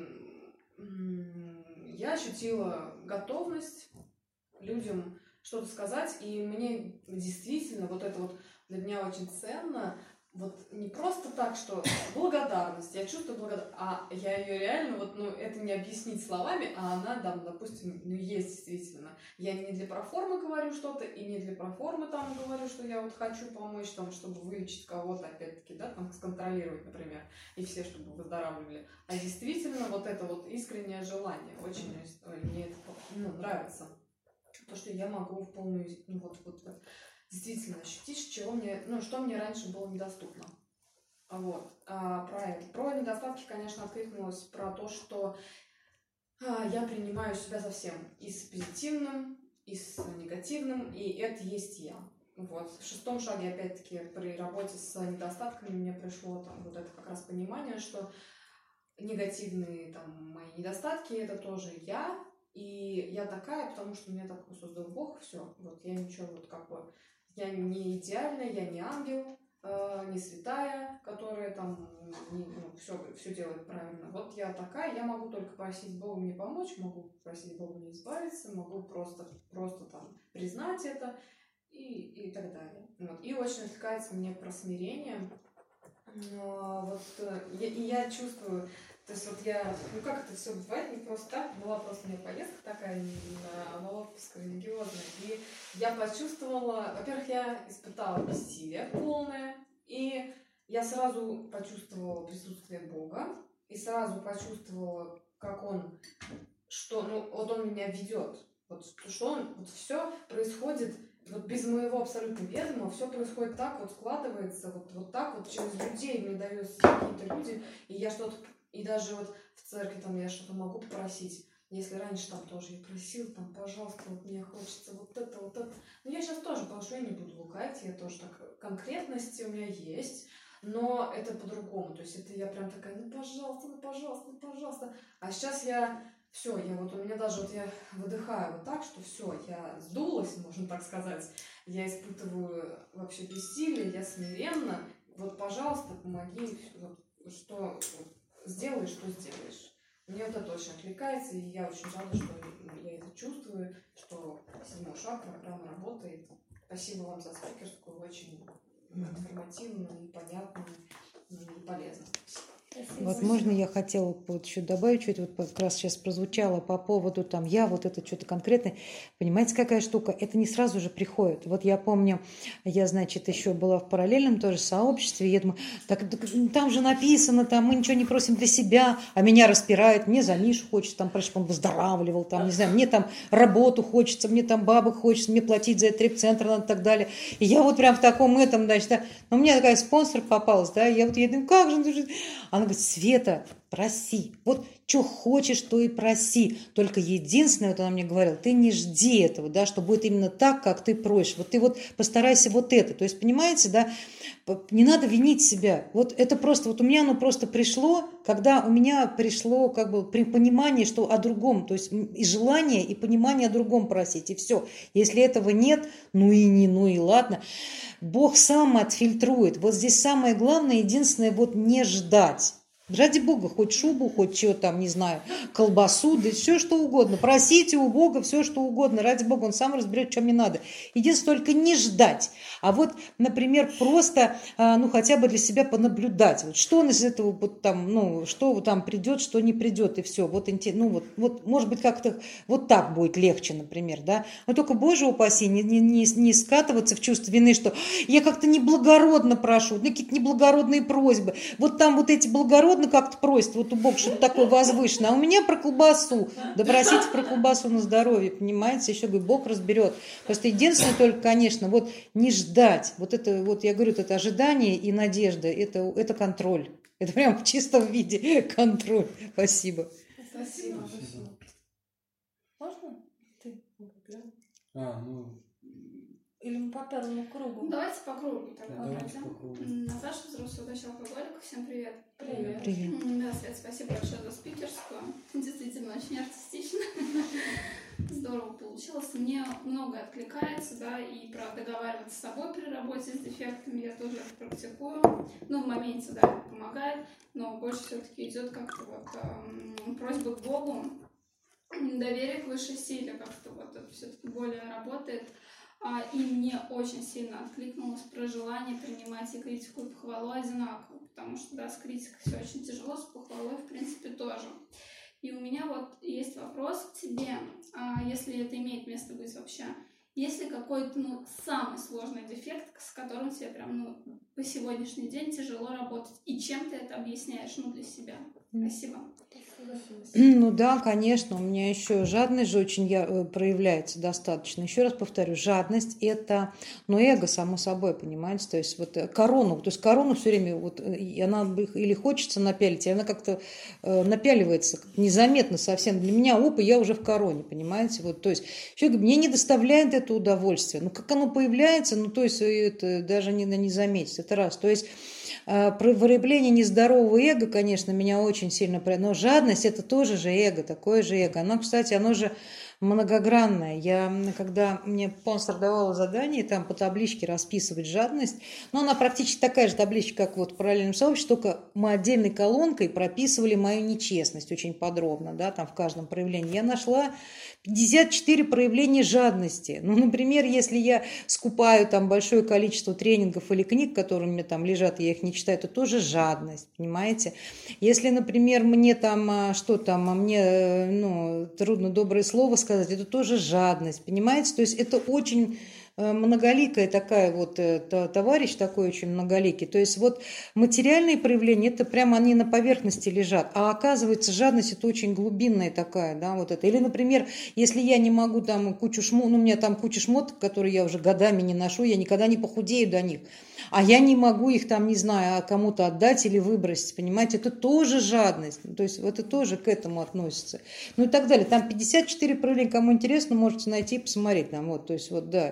я ощутила готовность людям что-то сказать, и мне действительно вот это вот для меня очень ценно, вот не просто так, что благодарность, я чувствую благодарность, а я ее реально, вот, ну, это не объяснить словами, а она, там, допустим, ну, есть действительно. Я не для проформы говорю что-то, и не для проформы там говорю, что я вот хочу помочь, там, чтобы вылечить кого-то, опять-таки, да, там, сконтролировать, например, и все, чтобы выздоравливали. А действительно вот это вот искреннее желание, очень мне это, ну, нравится. То, что я могу в полную, ну, вот, вот, вот действительно ощутить, чего мне, ну, что мне раньше было недоступно. Вот. А, про это. Про недостатки, конечно, откликнулась про то, что а, я принимаю себя совсем и с позитивным, и с негативным, и это есть я. Вот. В шестом шаге, опять-таки, при работе с недостатками мне пришло там вот это как раз понимание, что негативные там мои недостатки — это тоже я, и я такая, потому что меня так создал Бог, все. Вот я ничего, вот как бы, я не идеальная, я не ангел, э, не святая, которая там не, ну, все, все делает правильно. Вот я такая, я могу только просить Бога мне помочь, могу просить Бога мне избавиться, могу просто, просто там признать это и, и так далее. Вот. И очень отвлекается мне про смирение. Но вот я, и я чувствую, то есть вот я, ну как это все бывает, не просто так, была просто у меня поездка такая на, на отпуск религиозный, и я почувствовала, во-первых, я испытала бессилие полное, и я сразу почувствовала присутствие Бога, и сразу почувствовала, как Он, что, ну вот Он меня ведет, вот что Он, вот все происходит. Вот без моего абсолютно ведома все происходит так, вот складывается, вот, вот так вот через людей мне даются какие-то люди, и я что-то, и даже вот в церкви там я что-то могу попросить, если раньше там тоже я просила, там, пожалуйста, вот мне хочется вот это, вот это, но я сейчас тоже прошу, я не буду лукавить, я тоже так, конкретности у меня есть, но это по-другому, то есть это я прям такая, ну, пожалуйста, ну, пожалуйста, ну, пожалуйста, а сейчас я... Все, я вот у меня даже вот я выдыхаю вот так, что все, я сдулась, можно так сказать. Я испытываю вообще бессилие, я смиренно. Вот, пожалуйста, помоги, вот, что вот, сделай, что сделаешь. Мне вот это очень отвлекается, и я очень рада, что я это чувствую, что седьмой шаг, программа работает. Спасибо вам за спикерскую, очень информативную, и понятную, и полезную. Вот можно я хотела вот еще добавить, что-то вот как раз сейчас прозвучало по поводу там я, вот это что-то конкретное. Понимаете, какая штука? Это не сразу же приходит. Вот я помню, я, значит, еще была в параллельном тоже сообществе, и я думаю, так, так там же написано, там мы ничего не просим для себя, а меня распирает, мне за Мишу хочется, там, чтобы он выздоравливал, там, не знаю, мне там работу хочется, мне там бабок хочется, мне платить за это репцентр надо и так далее. И я вот прям в таком этом, значит, да, но у меня такая спонсор попалась, да, я вот я думаю, как же, она говорит, Света, проси. Вот что хочешь, то и проси. Только единственное, вот она мне говорила, ты не жди этого, да, что будет именно так, как ты просишь. Вот ты вот постарайся вот это. То есть, понимаете, да, не надо винить себя. Вот это просто, вот у меня оно просто пришло, когда у меня пришло как бы понимание, что о другом, то есть и желание, и понимание о другом просить, и все. Если этого нет, ну и не, ну и ладно. Бог сам отфильтрует. Вот здесь самое главное, единственное, вот не ждать. Ради Бога, хоть шубу, хоть что там, не знаю, колбасу, да все что угодно. Просите у Бога все что угодно. Ради Бога, Он сам разберет, что мне надо. Единственное, только не ждать. А вот, например, просто, ну, хотя бы для себя понаблюдать. Вот что он из этого, вот там, ну, что там придет, что не придет, и все. Вот, ну, вот, вот, может быть, как-то вот так будет легче, например, да. Но только, Боже упаси, не, не, не, не скатываться в чувство вины, что я как-то неблагородно прошу, ну, какие-то неблагородные просьбы. Вот там вот эти благородные как-то просит, вот у Бога что-то такое возвышенное, а у меня про колбасу. Да просите про колбасу на здоровье, понимаете? Еще говорю, Бог разберет. Просто единственное только, конечно, вот не ждать. Вот это, вот я говорю, это ожидание и надежда, это, это контроль. Это прям в чистом виде контроль. Спасибо. Спасибо. Можно? Ты? А, ну... Или мы по первому кругу? Давайте по кругу тогда Давайте пройдем. по кругу. Наташа, взрослый дочь алкоголика. Всем привет. Привет. Привет. М, Да, Свет, спасибо большое за спикерскую. Действительно, очень артистично. Здорово получилось. Мне многое откликается, да, и про договариваться с собой при работе с дефектами я тоже это практикую. Ну, в моменте, да, это помогает, но больше все-таки идет как-то вот эм, просьба к Богу, доверие к высшей силе, как-то вот это все-таки более работает. А, и мне очень сильно откликнулось про желание принимать и критику, и похвалу одинаково, потому что, да, с критикой все очень тяжело, с похвалой, в принципе, тоже. И у меня вот есть вопрос к тебе, а, если это имеет место быть вообще. Есть ли какой-то, ну, самый сложный дефект, с которым тебе прям, ну, по сегодняшний день тяжело работать? И чем ты это объясняешь, ну, для себя? Спасибо. Ну да, конечно, у меня еще жадность же очень я, проявляется достаточно. Еще раз повторю, жадность это, ну, эго, само собой, понимаете, то есть вот корону, то есть корону все время, вот, и она или хочется напялить, и она как-то э, напяливается незаметно совсем. Для меня, опа, я уже в короне, понимаете, вот, то есть человек мне не доставляет это удовольствие, ну, как оно появляется, ну, то есть это даже не, не заметить, это раз, то есть проявление нездорового эго, конечно, меня очень сильно... Но жадность – это тоже же эго, такое же эго. Оно, кстати, оно же многогранное. Я, когда мне спонсор давал задание там по табличке расписывать жадность, ну, она практически такая же табличка, как вот в параллельном сообществе, только мы отдельной колонкой прописывали мою нечестность очень подробно, да, там в каждом проявлении. Я нашла пятьдесят четыре проявления жадности. Ну, например, если я скупаю там большое количество тренингов или книг, которые у меня там лежат, я их не читаю, это тоже жадность, понимаете? Если, например, мне там, что там, а мне, ну, трудно доброе слово сказать, это тоже жадность, понимаете? То есть это очень многоликая такая вот товарищ, такой очень многоликий. То есть вот материальные проявления, это прямо они на поверхности лежат. А оказывается, жадность это очень глубинная такая, да, вот это. Или, например, если я не могу там кучу шмоток, ну, у меня там куча шмоток, которые я уже годами не ношу, я никогда не похудею до них. А я не могу их там, не знаю, кому-то отдать или выбросить, понимаете, это тоже жадность, то есть это тоже к этому относится, ну и так далее. Там пятьдесят четыре проявления, кому интересно, можете найти и посмотреть там, вот, то есть вот, да.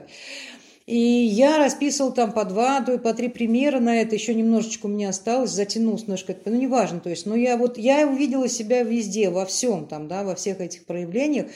И я расписывала там по два, то и по три примера на это, еще немножечко у меня осталось, затянулось немножко, ну, неважно, то есть, ну, я вот, я увидела себя везде, во всем там, да, во всех этих проявлениях,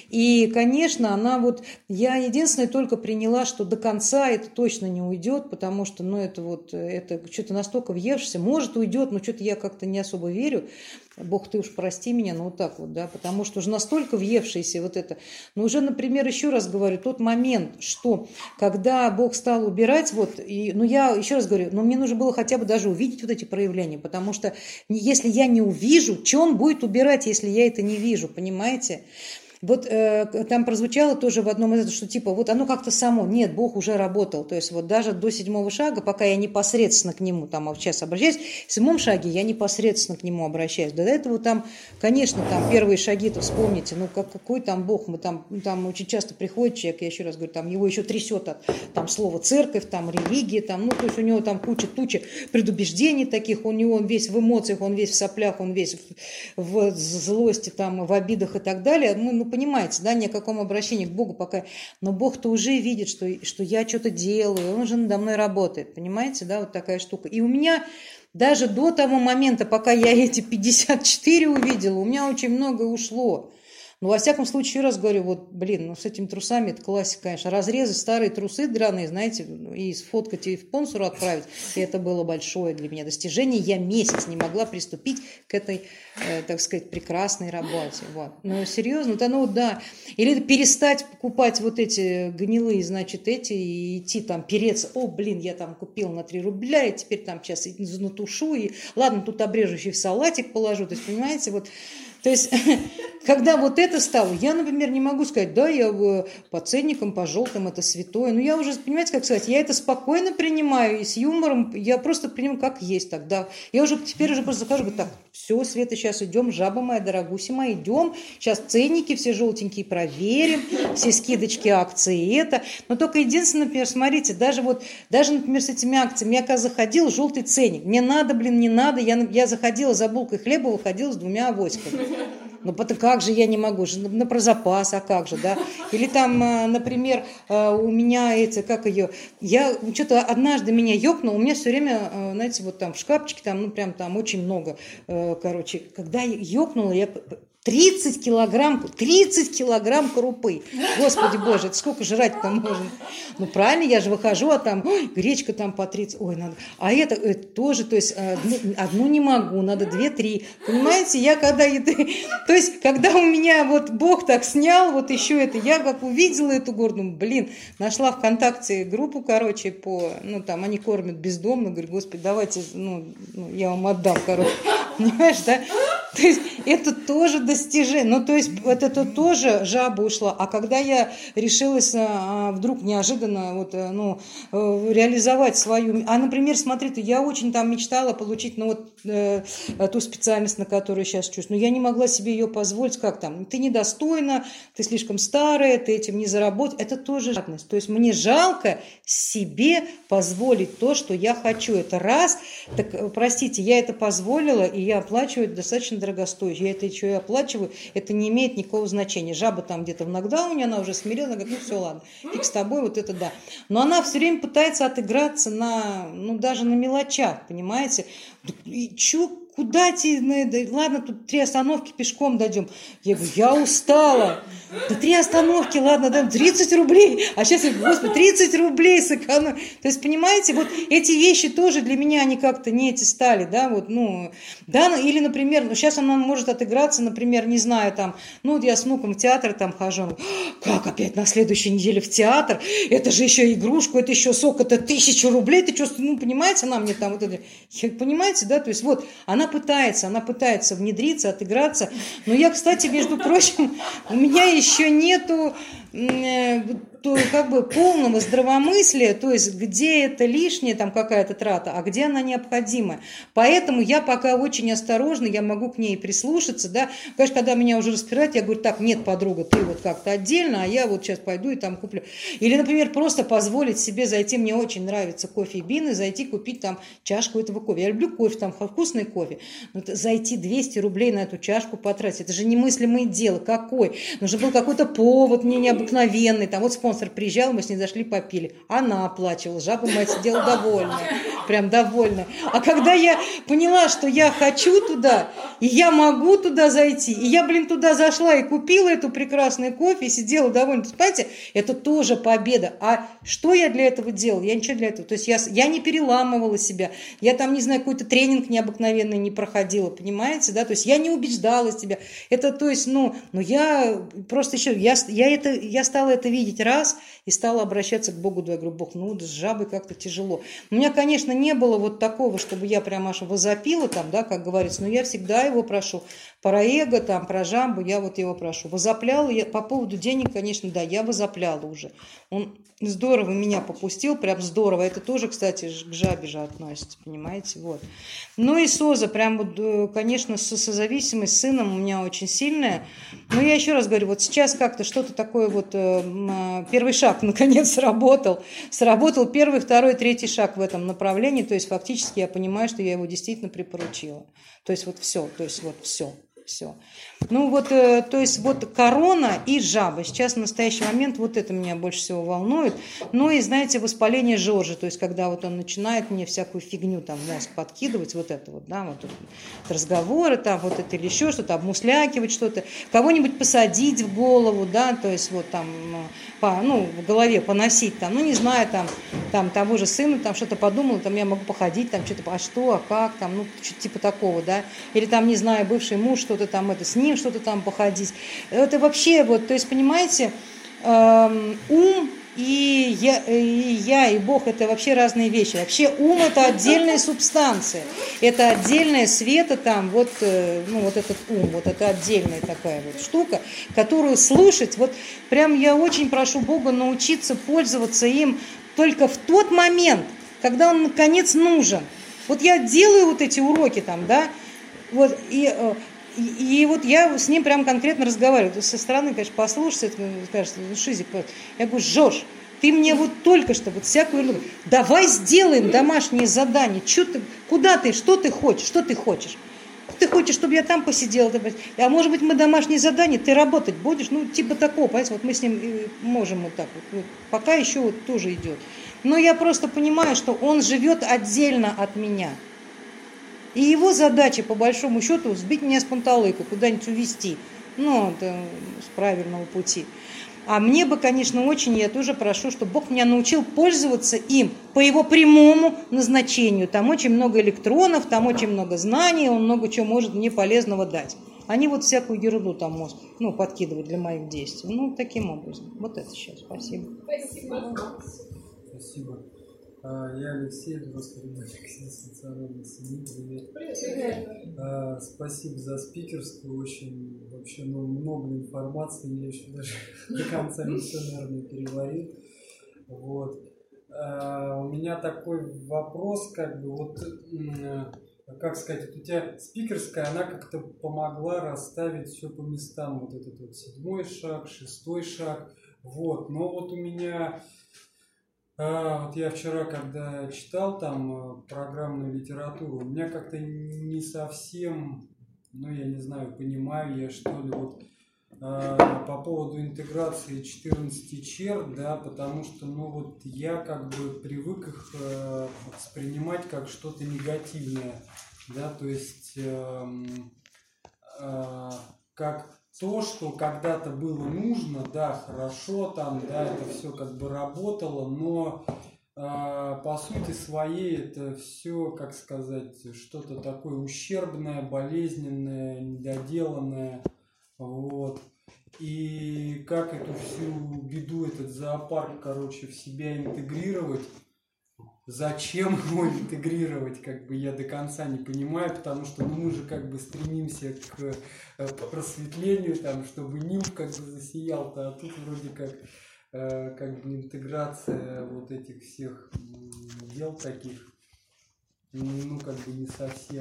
и, конечно, она вот, я единственное только приняла, что до конца это точно не уйдет, потому что, ну, это вот, это что-то настолько въевшееся, может, уйдет, но что-то я как-то не особо верю, Бог, ты уж прости меня, ну, вот так вот, да, потому что уже настолько въевшееся вот это, но уже, например, еще раз говорю, тот момент, что, когда Бог стал убирать, вот, и, ну, я еще раз говорю, ну, мне нужно было хотя бы даже увидеть вот эти проявления, потому что если я не увижу, что Он будет убирать, если я это не вижу, понимаете? Вот э, там прозвучало тоже в одном из этого, что типа вот оно как-то само, нет, Бог уже работал, то есть вот даже до седьмого шага, пока я непосредственно к нему там сейчас обращаюсь, в седьмом шаге я непосредственно к нему обращаюсь, до этого там, конечно, там первые шаги-то вспомните, ну как, какой там Бог, мы там, там очень часто приходит человек, я еще раз говорю, там его еще трясет от там слова церковь, там религия, там, ну то есть у него там куча-туча предубеждений таких, у него он весь в эмоциях, он весь в соплях, он весь в, в злости, там, в обидах и так далее, ну, ну понимаете, да, ни о каком обращении к Богу пока, но Бог-то уже видит, что, что я что-то делаю, Он уже надо мной работает, понимаете, да, вот такая штука. И у меня даже до того момента, пока я эти пятьдесят четыре увидела, у меня очень многое ушло. Ну, во всяком случае, еще раз говорю, вот, блин, ну, с этими трусами, это классика, конечно, разрезать старые трусы драные, знаете, и сфоткать и спонсору отправить, и это было большое для меня достижение, я месяц не могла приступить к этой, э, так сказать, прекрасной работе, вот. Ну, серьезно, это, ну, да, или перестать покупать вот эти гнилые, значит, эти, и идти там переться, о, блин, я там купил на три рубля, и теперь там сейчас натушу, и ладно, тут обрежущий в салатик положу, то есть, понимаете, вот. То есть, когда вот это стало, я, например, не могу сказать, да, я по ценникам, по желтым, это святое. Но я уже, понимаете, как сказать, я это спокойно принимаю и с юмором, я просто принимаю как есть тогда. Я уже теперь уже просто захожу, говорю, так, все, Света, сейчас идем, жаба моя, дорогуся моя, идем, сейчас ценники все желтенькие проверим, все скидочки, акции и это. Но только единственное, например, смотрите, даже вот, даже, например, с этими акциями, я когда заходила, желтый ценник, мне надо, блин, не надо, я, я заходила за булкой хлеба, выходила с двумя авоськами. Ну, как же я не могу, на прозапас, а как же, да? Или там, например, у меня эти, как ее, я что-то однажды меня ёкнуло, у меня все время, знаете, вот там в шкафчике, там, ну, прям там очень много, короче, когда ёкнуло, я... тридцать килограмм, тридцать килограмм крупы. Господи боже, это сколько жрать-то можно? Ну, правильно, я же выхожу, а там ой, гречка там по тридцать, ой, надо. А это, это тоже, то есть одну, одну не могу, надо две-три. Понимаете, я когда еды... То есть, когда у меня вот Бог так снял, вот еще это, я как увидела эту гору, ну, блин, нашла ВКонтакте группу, короче, по, ну, там, они кормят бездомно, говорю, господи, давайте, ну, ну я вам отдам, короче. Понимаешь, да? То есть это тоже достижение. Ну, то есть вот это тоже жаба ушла. А когда я решилась а, вдруг неожиданно вот, ну, реализовать свою... А, например, смотри, я очень там мечтала получить, ну, вот э, ту специальность, на которую сейчас чувствую. Но я не могла себе ее позволить. Как там? Ты недостойна, ты слишком старая, ты этим не заработаешь. Это тоже жадность. То есть мне жалко себе позволить то, что я хочу. Это раз. Так, простите, я это позволила, и я оплачиваю достаточно дорогостоящее. Я это еще и оплачиваю, это не имеет никакого значения. Жаба там где-то в нокдауне, она уже смирена, говорит, ну все, ладно, фиг с тобой, вот это да. Но она все время пытается отыграться на, ну даже на мелочах, понимаете? И чё, куда тебе, ладно, тут три остановки пешком дойдем. Я говорю, я устала. Да три остановки, ладно, дам тридцать рублей. А сейчас я говорю, господи, тридцать рублей сэкономить. То есть, понимаете, вот эти вещи тоже для меня, они как-то не эти стали, да, вот, ну, да, или, например, ну, сейчас она может отыграться, например, не знаю, там, ну, вот я с внуком в театр там хожу, как опять на следующей неделе в театр, это же еще игрушку, это еще сок, это тысячу рублей, ты что, ну, понимаете, она мне там вот это, понимаете, да, то есть, вот, она пытается, она пытается внедриться, отыграться, но я, кстати, между прочим, у меня еще нету то, как бы полного здравомыслия, то есть где это лишняя там какая-то трата, а где она необходимая. Поэтому я пока очень осторожна, я могу к ней прислушаться, да. Конечно, когда меня уже распирают, я говорю, так, нет, подруга, ты вот как-то отдельно, а я вот сейчас пойду и там куплю. Или, например, просто позволить себе зайти, мне очень нравится кофе и бины, зайти купить там чашку этого кофе. Я люблю кофе, там вкусный кофе. Но зайти двести рублей на эту чашку потратить, это же немыслимое дело. Какой? Нужен был какой-то повод мне необыкновенный, там вот спонсор приезжал, мы с ней зашли, попили. Она оплачивала, жаба моя сидела довольная, прям довольная. А когда я поняла, что я хочу туда, и я могу туда зайти, и я, блин, туда зашла и купила эту прекрасный кофе, и сидела довольна, понимаете, это тоже победа. А что я для этого делала? Я ничего для этого. То есть я, я не переламывала себя, я там, не знаю, какой-то тренинг необыкновенный не проходила, понимаете, да, то есть я не убеждала себя. Это, то есть, ну, ну я просто еще, я, я, это, я стала это видеть раз, и стала обращаться к Богу, да, я говорю, Бог, ну, с жабой как-то тяжело. У меня, конечно, не было вот такого, чтобы я прям аж возопила там, да, как говорится, но я всегда его прошу. Про эго, там, про жабу, я вот его прошу. Возопляла я, по поводу денег, конечно, да, я возопляла уже. Он здорово меня попустил, прям здорово. Это тоже, кстати, к жабе же относится, понимаете, вот. Ну и СОЗа, прям вот, конечно, созависимость с сыном у меня очень сильная. Но я еще раз говорю, вот сейчас как-то что-то такое вот, первый шаг наконец сработал. Сработал первый, второй, третий шаг в этом направлении, то есть фактически я понимаю, что я его действительно припоручила. То есть вот все, то есть вот все. Все. Ну вот, э, то есть вот корона и жаба. Сейчас в настоящий момент вот это меня больше всего волнует. Ну и, знаете, воспаление Жоржа, то есть когда вот он начинает мне всякую фигню там в мозг подкидывать, вот это вот, да, вот, вот разговоры там, вот это или еще что-то, обмуслякивать что-то, кого-нибудь посадить в голову, да, то есть вот там, по, ну, в голове поносить там, ну не знаю, там, там того же сына, там что-то подумала, там я могу походить, там что-то, а что, а как, там, ну, что-то типа такого, да, или там, не знаю, бывший муж, что-то там, это, с ним что-то там походить. Это вообще вот, то есть, понимаете, эм, ум и я, и я, и Бог – это вообще разные вещи. Вообще ум – это отдельная субстанция, это отдельная света там, вот, ну, вот этот ум, вот это отдельная такая вот штука, которую слушать, вот прям я очень прошу Бога научиться пользоваться им только в тот момент, когда он наконец нужен. Вот я делаю вот эти уроки там, да, вот, и, и, и вот я с ним прям конкретно разговариваю. Со стороны, конечно, послушать, скажешь, ну, Шизик, я говорю, Жорж, ты мне вот только что вот всякую... Давай сделаем домашнее задание. Чё ты, куда ты, что ты хочешь, что ты хочешь? Ты хочешь, чтобы я там посидела? А может быть, мы домашнее задание, ты работать будешь? Ну, типа такого, понимаете, вот мы с ним можем вот так вот. Вот, пока еще вот тоже идет. Но я просто понимаю, что он живет отдельно от меня. И его задача, по большому счету, сбить меня с панталыка, куда-нибудь увезти, ну, с правильного пути. А мне бы, конечно, очень, я тоже прошу, чтобы Бог меня научил пользоваться им по его прямому назначению. Там очень много электронов, там очень много знаний, он много чего может мне полезного дать. Они вот всякую ерунду там мозг, ну, подкидывают для моих действий. Ну, таким образом. Вот это сейчас. Спасибо. Спасибо. Спасибо. А, Я Алексей, взрослый ребенок дистанционной семьи. Привет. Привет. А, Спасибо за спикерскую. Очень вообще ну, много информации. Я еще даже до конца не все, наверное, переварил. Вот. А, У меня такой вопрос, как бы вот, м, как сказать, вот у тебя спикерская, она как-то помогла расставить все по местам. Вот этот вот седьмой шаг, шестой шаг. Вот. Но вот у меня А, вот я вчера, когда читал там э, программную литературу, у меня как-то не совсем, ну я не знаю, понимаю я что ли вот а, по поводу интеграции четырнадцати черт, да, потому что, ну вот я как бы привык их э, воспринимать как что-то негативное, да, то есть эм, э, как то, что когда-то было нужно, да, хорошо, там, да, это все как бы работало, но э, по сути своей это все, как сказать, что-то такое ущербное, болезненное, недоделанное, вот. И как эту всю беду, этот зоопарк, короче, в себя интегрировать, зачем его интегрировать, как бы я до конца не понимаю, потому что ну, мы же как бы стремимся к э, просветлению, там, чтобы нимб как бы засиял-то, а тут вроде как, э, как бы интеграция вот этих всех м, дел таких, ну как бы не совсем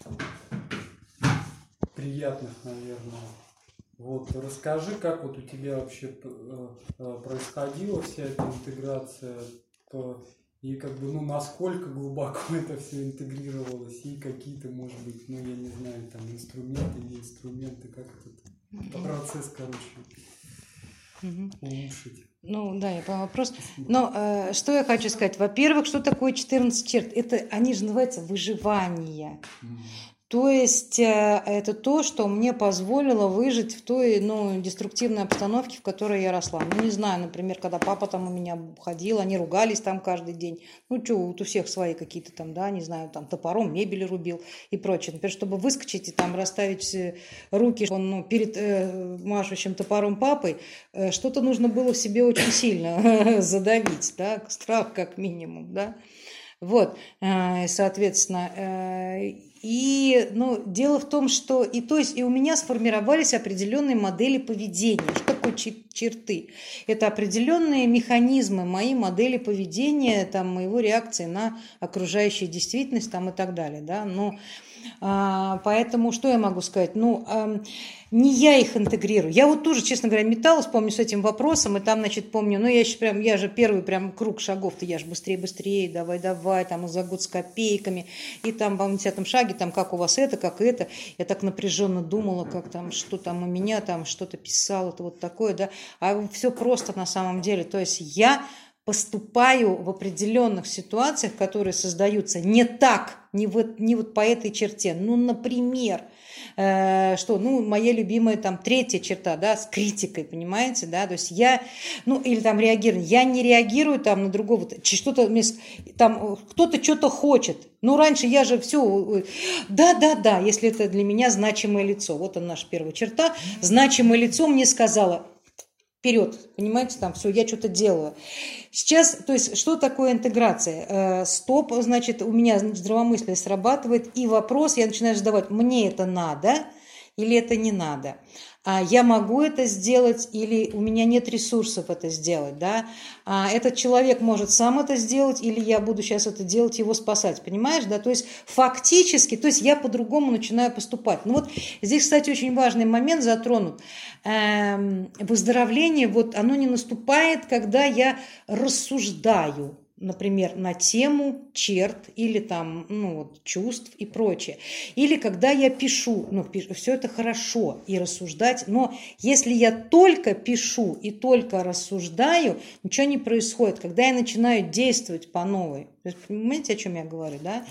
приятных, наверное. Вот, расскажи, как вот у тебя вообще э, э, происходила вся эта интеграция, по- и как бы, ну, насколько глубоко это все интегрировалось, и какие-то, может быть, ну, я не знаю, там, инструменты, не инструменты, как этот процесс, короче, Мгм. улучшить. Ну, да, я поняла вопрос. Но э, что я хочу сказать? Во-первых, что такое четырнадцать черт? Это, они же называются выживание. Мгм. То есть э, это то, что мне позволило выжить в той, ну, деструктивной обстановке, в которой я росла. Ну, не знаю, например, когда папа там у меня ходил, они ругались там каждый день. Ну, что, вот у всех свои какие-то там, да, не знаю, там топором мебель рубил и прочее. Например, чтобы выскочить и там расставить э, руки он, ну, перед э, машущим топором папой, э, что-то нужно было в себе очень сильно задавить, да, страх как минимум, да. Вот, э, соответственно, э, и, ну, дело в том, что и то есть и у меня сформировались определенные модели поведения. Что такое чер- черты? Это определенные механизмы, мои модели поведения, там, моего реакции на окружающую действительность, там, и так далее, да. Ну, а, поэтому что я могу сказать? Ну, ам, не я их интегрирую. Я вот тоже, честно говоря, металась, помню, с этим вопросом, и там, значит, помню, ну, я еще прям, я же первый прям круг шагов-то, я же быстрее, быстрее, давай, давай, там, за год с копейками, и там, в десятом шаге, там, как у вас это, как это, я так напряженно думала, как там, что там у меня, там, что-то писала, это вот такое, да, а все просто на самом деле, то есть я поступаю в определенных ситуациях, которые создаются не так, не вот, не вот по этой черте. Ну, например, э, что, ну, моя любимая там третья черта, да, с критикой, понимаете, да, то есть я, ну, или там реагирую, я не реагирую там на другого, что-то, там, кто-то что-то хочет. Ну, раньше я же все, да-да-да, если это для меня значимое лицо, вот он наша первая черта, значимое лицо мне сказала, вперед, понимаете, там все, я что-то делаю. Сейчас, то есть, что такое интеграция? Э, стоп, значит, у меня здравомыслие срабатывает, и вопрос я начинаю задавать, мне это надо или это не надо? А я могу это сделать или у меня нет ресурсов это сделать, да? А этот человек может сам это сделать или я буду сейчас это делать, его спасать, понимаешь, да? То есть фактически, то есть я по-другому начинаю поступать. Ну вот здесь, кстати, очень важный момент затронут. Эм, выздоровление, вот оно не наступает, когда я рассуждаю, например, на тему черт или там, ну, вот, чувств и прочее. Или когда я пишу, ну, пишу, все это хорошо и рассуждать, но если я только пишу и только рассуждаю, ничего не происходит. Когда я начинаю действовать по новой, понимаете, о чем я говорю, да?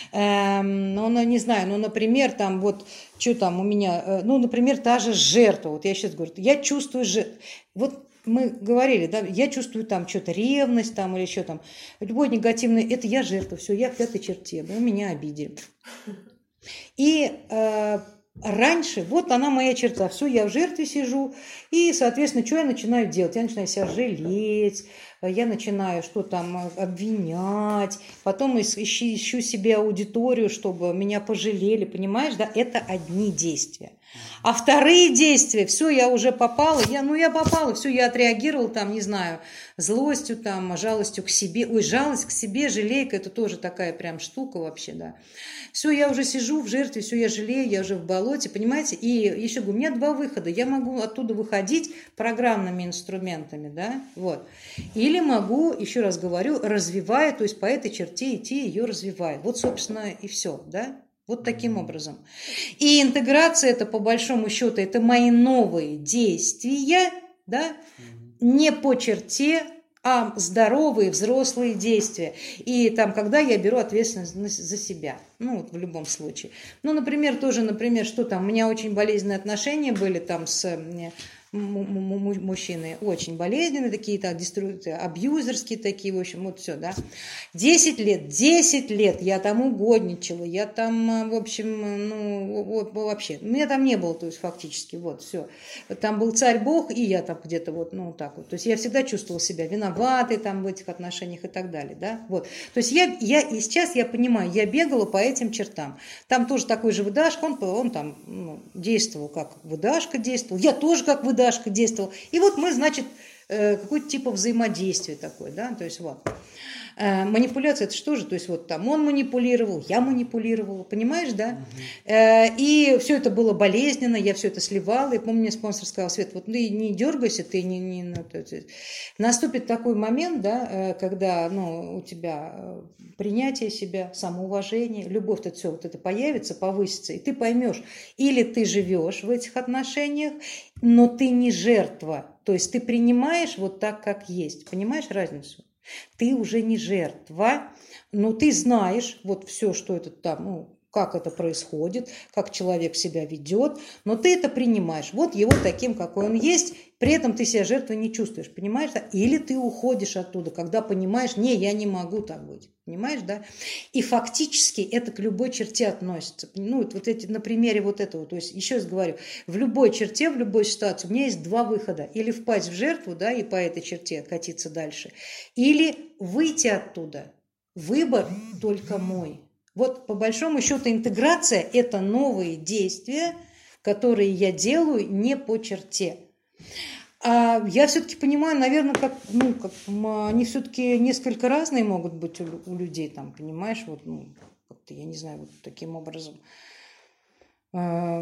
Эм, ну, ну, не знаю, ну, например, там вот, что там у меня, э, ну, например, та же жертва, вот я сейчас говорю, я чувствую жертву, вот мы говорили, да, я чувствую там что-то ревность там или что там, любой негативный, это я жертва, все, я в пятой черте, да, меня обидели. И э, раньше, вот она моя черта, все, я в жертве сижу, и, соответственно, что я начинаю делать? Я начинаю себя жалеть, я начинаю что там обвинять, потом ищу, ищу себе аудиторию, чтобы меня пожалели, понимаешь, да, это одни действия. А вторые действия, все, я уже попала, я, ну я попала, все, я отреагировала там, не знаю, злостью, там, жалостью к себе, ой, жалость к себе, жалейка, это тоже такая прям штука вообще, да. Все, я уже сижу в жертве, все, я жалею, я уже в болоте, понимаете, и еще говорю, у меня два выхода, я могу оттуда выходить программными инструментами, да, вот, или могу, еще раз говорю, развивая, то есть по этой черте идти, ее развивая, вот, собственно, и все, да. Вот таким образом. И интеграция это по большому счету, это мои новые действия, да, не по черте, а здоровые взрослые действия. И там, когда я беру ответственность за себя, ну вот в любом случае. Ну, например, тоже, например, что там, у меня очень болезненные отношения были там с мужчины, очень болезненные такие, так, абьюзерские такие, в общем, вот все, да. Десять лет, десять лет я там угодничала, я там, в общем, ну, вообще, меня там не было, то есть, фактически, вот, все. Там был царь-бог, и я там где-то вот, ну, так вот. То есть, я всегда чувствовала себя виноватой там в этих отношениях и так далее, да, вот. То есть, я, я и сейчас я понимаю, я бегала по этим чертам. Там тоже такой же выдашка, он, он там ну, действовал, как выдашка действовал, я тоже как выдашка действовал. И вот мы, значит, какой-то типа взаимодействия такое, да, то есть вот. Манипуляция это что же? То есть вот там он манипулировал, я манипулировала, понимаешь, да? Uh-huh. И все это было болезненно, я все это сливала. И помню, мне спонсор сказал, Свет, вот ты не дергайся, ты не... не ну, то есть, наступит такой момент, да, когда ну, у тебя принятие себя, самоуважение, любовь-то все вот это появится, повысится, и ты поймешь, или ты живешь в этих отношениях, но ты не жертва. То есть ты принимаешь вот так, как есть. Понимаешь разницу? Ты уже не жертва, но ты знаешь вот все, что это там, ну, как это происходит, как человек себя ведет, но ты это принимаешь. Вот его таким, какой он есть, при этом ты себя жертвой не чувствуешь, понимаешь? Да? Или ты уходишь оттуда, когда понимаешь, не, я не могу так быть, понимаешь, да? И фактически это к любой черте относится. Ну, вот эти, на примере вот этого, то есть, еще раз говорю, в любой черте, в любой ситуации у меня есть два выхода. Или впасть в жертву, да, и по этой черте катиться дальше, или выйти оттуда. Выбор только мой. Вот по большому счету интеграция – это новые действия, которые я делаю не по черте. А я все-таки понимаю, наверное, как, ну, как, они все-таки несколько разные могут быть у, у людей, там, понимаешь, вот, ну, как-то, я не знаю, вот таким образом. А,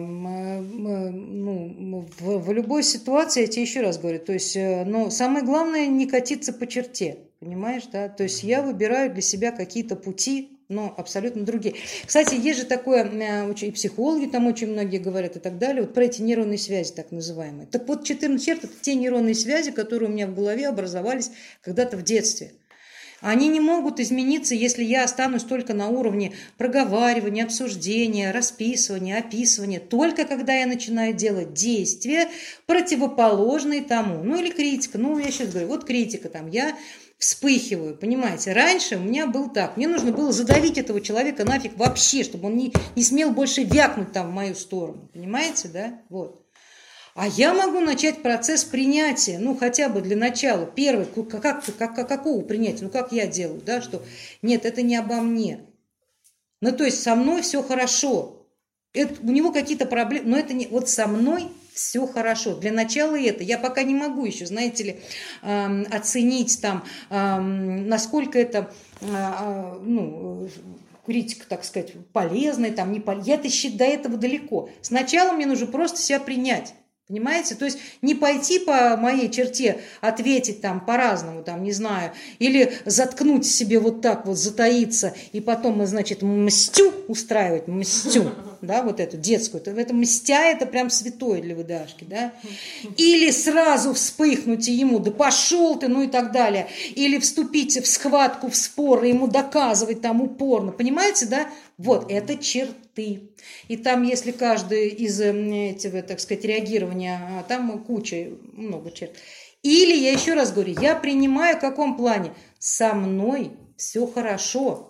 ну, в, в любой ситуации, я тебе еще раз говорю, то есть, но самое главное не катиться по черте, понимаешь, да, то есть я выбираю для себя какие-то пути, но абсолютно другие. Кстати, есть же такое, и психологи там очень многие говорят и так далее, вот про эти нейронные связи так называемые. Так вот, четырнадцать черт – это те нейронные связи, которые у меня в голове образовались когда-то в детстве. Они не могут измениться, если я останусь только на уровне проговаривания, обсуждения, расписывания, описывания. Только когда я начинаю делать действия, противоположные тому. Ну или критика. Ну, я сейчас говорю, вот критика там, я... вспыхиваю, понимаете. Раньше у меня был так. Мне нужно было задавить этого человека нафиг вообще, чтобы он не, не смел больше вякнуть там в мою сторону. Понимаете, да? Вот. А я могу начать процесс принятия, ну, хотя бы для начала. Первый, как, как, как, какого принятия? Ну, как я делаю, да, что нет, это не обо мне. Ну, то есть со мной все хорошо. Это, у него какие-то проблемы, но это не... Вот со мной все хорошо. Для начала это. Я пока не могу еще, знаете ли, э, оценить там, э, насколько это, э, ну, критика, так сказать, полезная, там, не полезная. Я-то считаю, до этого далеко. Сначала мне нужно просто себя принять. Понимаете? То есть не пойти по моей черте, ответить там по-разному, там, не знаю, или заткнуть себе вот так вот, затаиться, и потом, значит, мстю устраивать, мстю, да, вот эту детскую. Это мстя, это прям святое для выдашки, да. Или сразу вспыхнуть ему, да пошел ты, ну и так далее. Или вступить в схватку, в спор, и ему доказывать там упорно. Понимаете, да? Вот, это черты. И там, если каждый из этого, так сказать, реагирования, там куча, много черт. Или, я еще раз говорю, я принимаю в каком плане? Со мной все хорошо.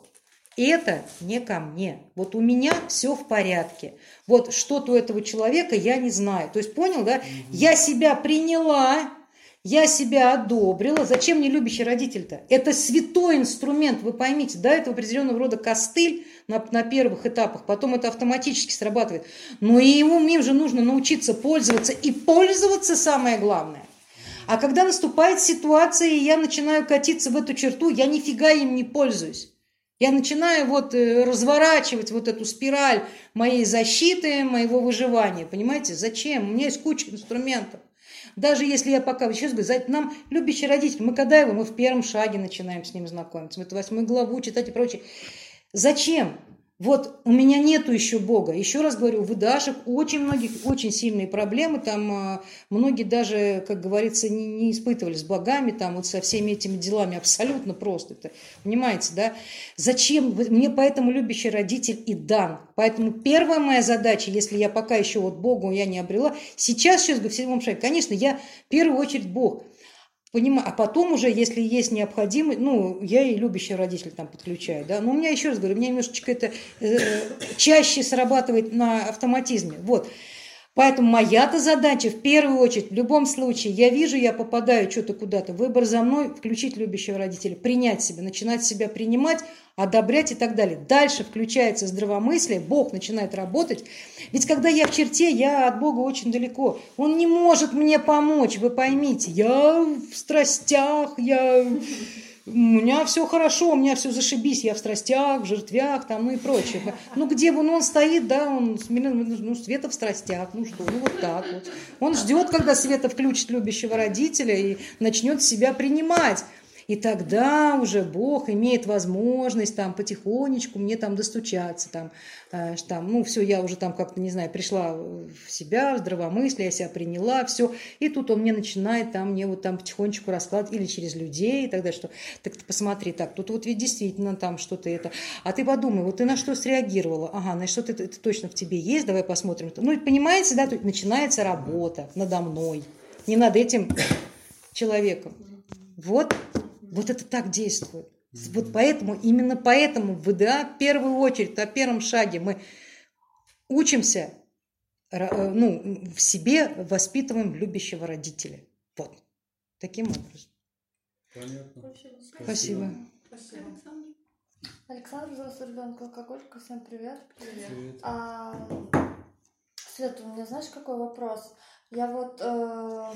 Это не ко мне. Вот у меня все в порядке. Вот что-то у этого человека я не знаю. То есть, понял, да? Mm-hmm. Я себя приняла, я себя одобрила. Зачем мне любящий родитель-то? Это святой инструмент, вы поймите. Да, это определенного рода костыль на, на первых этапах. Потом это автоматически срабатывает. Но и ему, им же нужно научиться пользоваться. И пользоваться самое главное. А когда наступает ситуация, и я начинаю катиться в эту черту, я нифига им не пользуюсь. Я начинаю вот разворачивать вот эту спираль моей защиты, моего выживания. Понимаете, зачем? У меня есть куча инструментов. Даже если я пока, сейчас говорю, нам любящий родитель, мы когда его, мы в первом шаге начинаем с ним знакомиться, мы это восьмую главу читать и прочее. Зачем? Вот у меня нету еще Бога. Еще раз говорю, у выдашек очень многих очень сильные проблемы. Там многие даже, как говорится, не, не испытывали с богами, там вот со всеми этими делами абсолютно просто. Это, понимаете, да? Зачем? Мне поэтому любящий родитель и дан. Поэтому первая моя задача, если я пока еще вот Богу я не обрела, сейчас, сейчас в седьмом шаге, конечно, я в первую очередь Бог. Понимаю, а потом уже, если есть необходимость, ну, я и любящий родитель там подключаю, да, но у меня, еще раз говорю, у меня немножечко это э, чаще срабатывает на автоматизме, вот. Поэтому моя-то задача в первую очередь, в любом случае, я вижу, я попадаю что-то куда-то, выбор за мной, включить любящего родителя, принять себя, начинать себя принимать, одобрять и так далее. Дальше включается здравомыслие, Бог начинает работать. Ведь когда я в черте, я от Бога очень далеко. Он не может мне помочь, вы поймите. Я в страстях, я... у меня все хорошо, у меня все зашибись, я в страстях, в жертвях, там, ну и прочее. Ну где он, он стоит, да, он, ну, Света в страстях, ну что, ну вот так вот. Он ждет, когда Света включит любящего родителя и начнет себя принимать. И тогда уже Бог имеет возможность там потихонечку мне там достучаться, там, э, там, ну все, я уже там как-то, не знаю, пришла в себя, в здравомыслие, я себя приняла, все, и тут он мне начинает там, мне вот там потихонечку раскладывать, или через людей, и так далее, что, так ты посмотри, так, тут вот ведь действительно там что-то это, а ты подумай, вот ты на что среагировала, ага, значит, что-то это, это точно в тебе есть, давай посмотрим, ну, понимаете, да, тут начинается работа надо мной, не над этим человеком, вот. Вот это так действует. Вот поэтому, именно поэтому в ВДА в первую очередь, на первом шаге мы учимся, ну, в себе воспитываем любящего родителя. Вот. Таким образом. Понятно. Спасибо. Спасибо. Александр, взрослый ребенок алкоголика, всем привет. Привет. А, Света, у меня знаешь, какой вопрос? Я вот, э,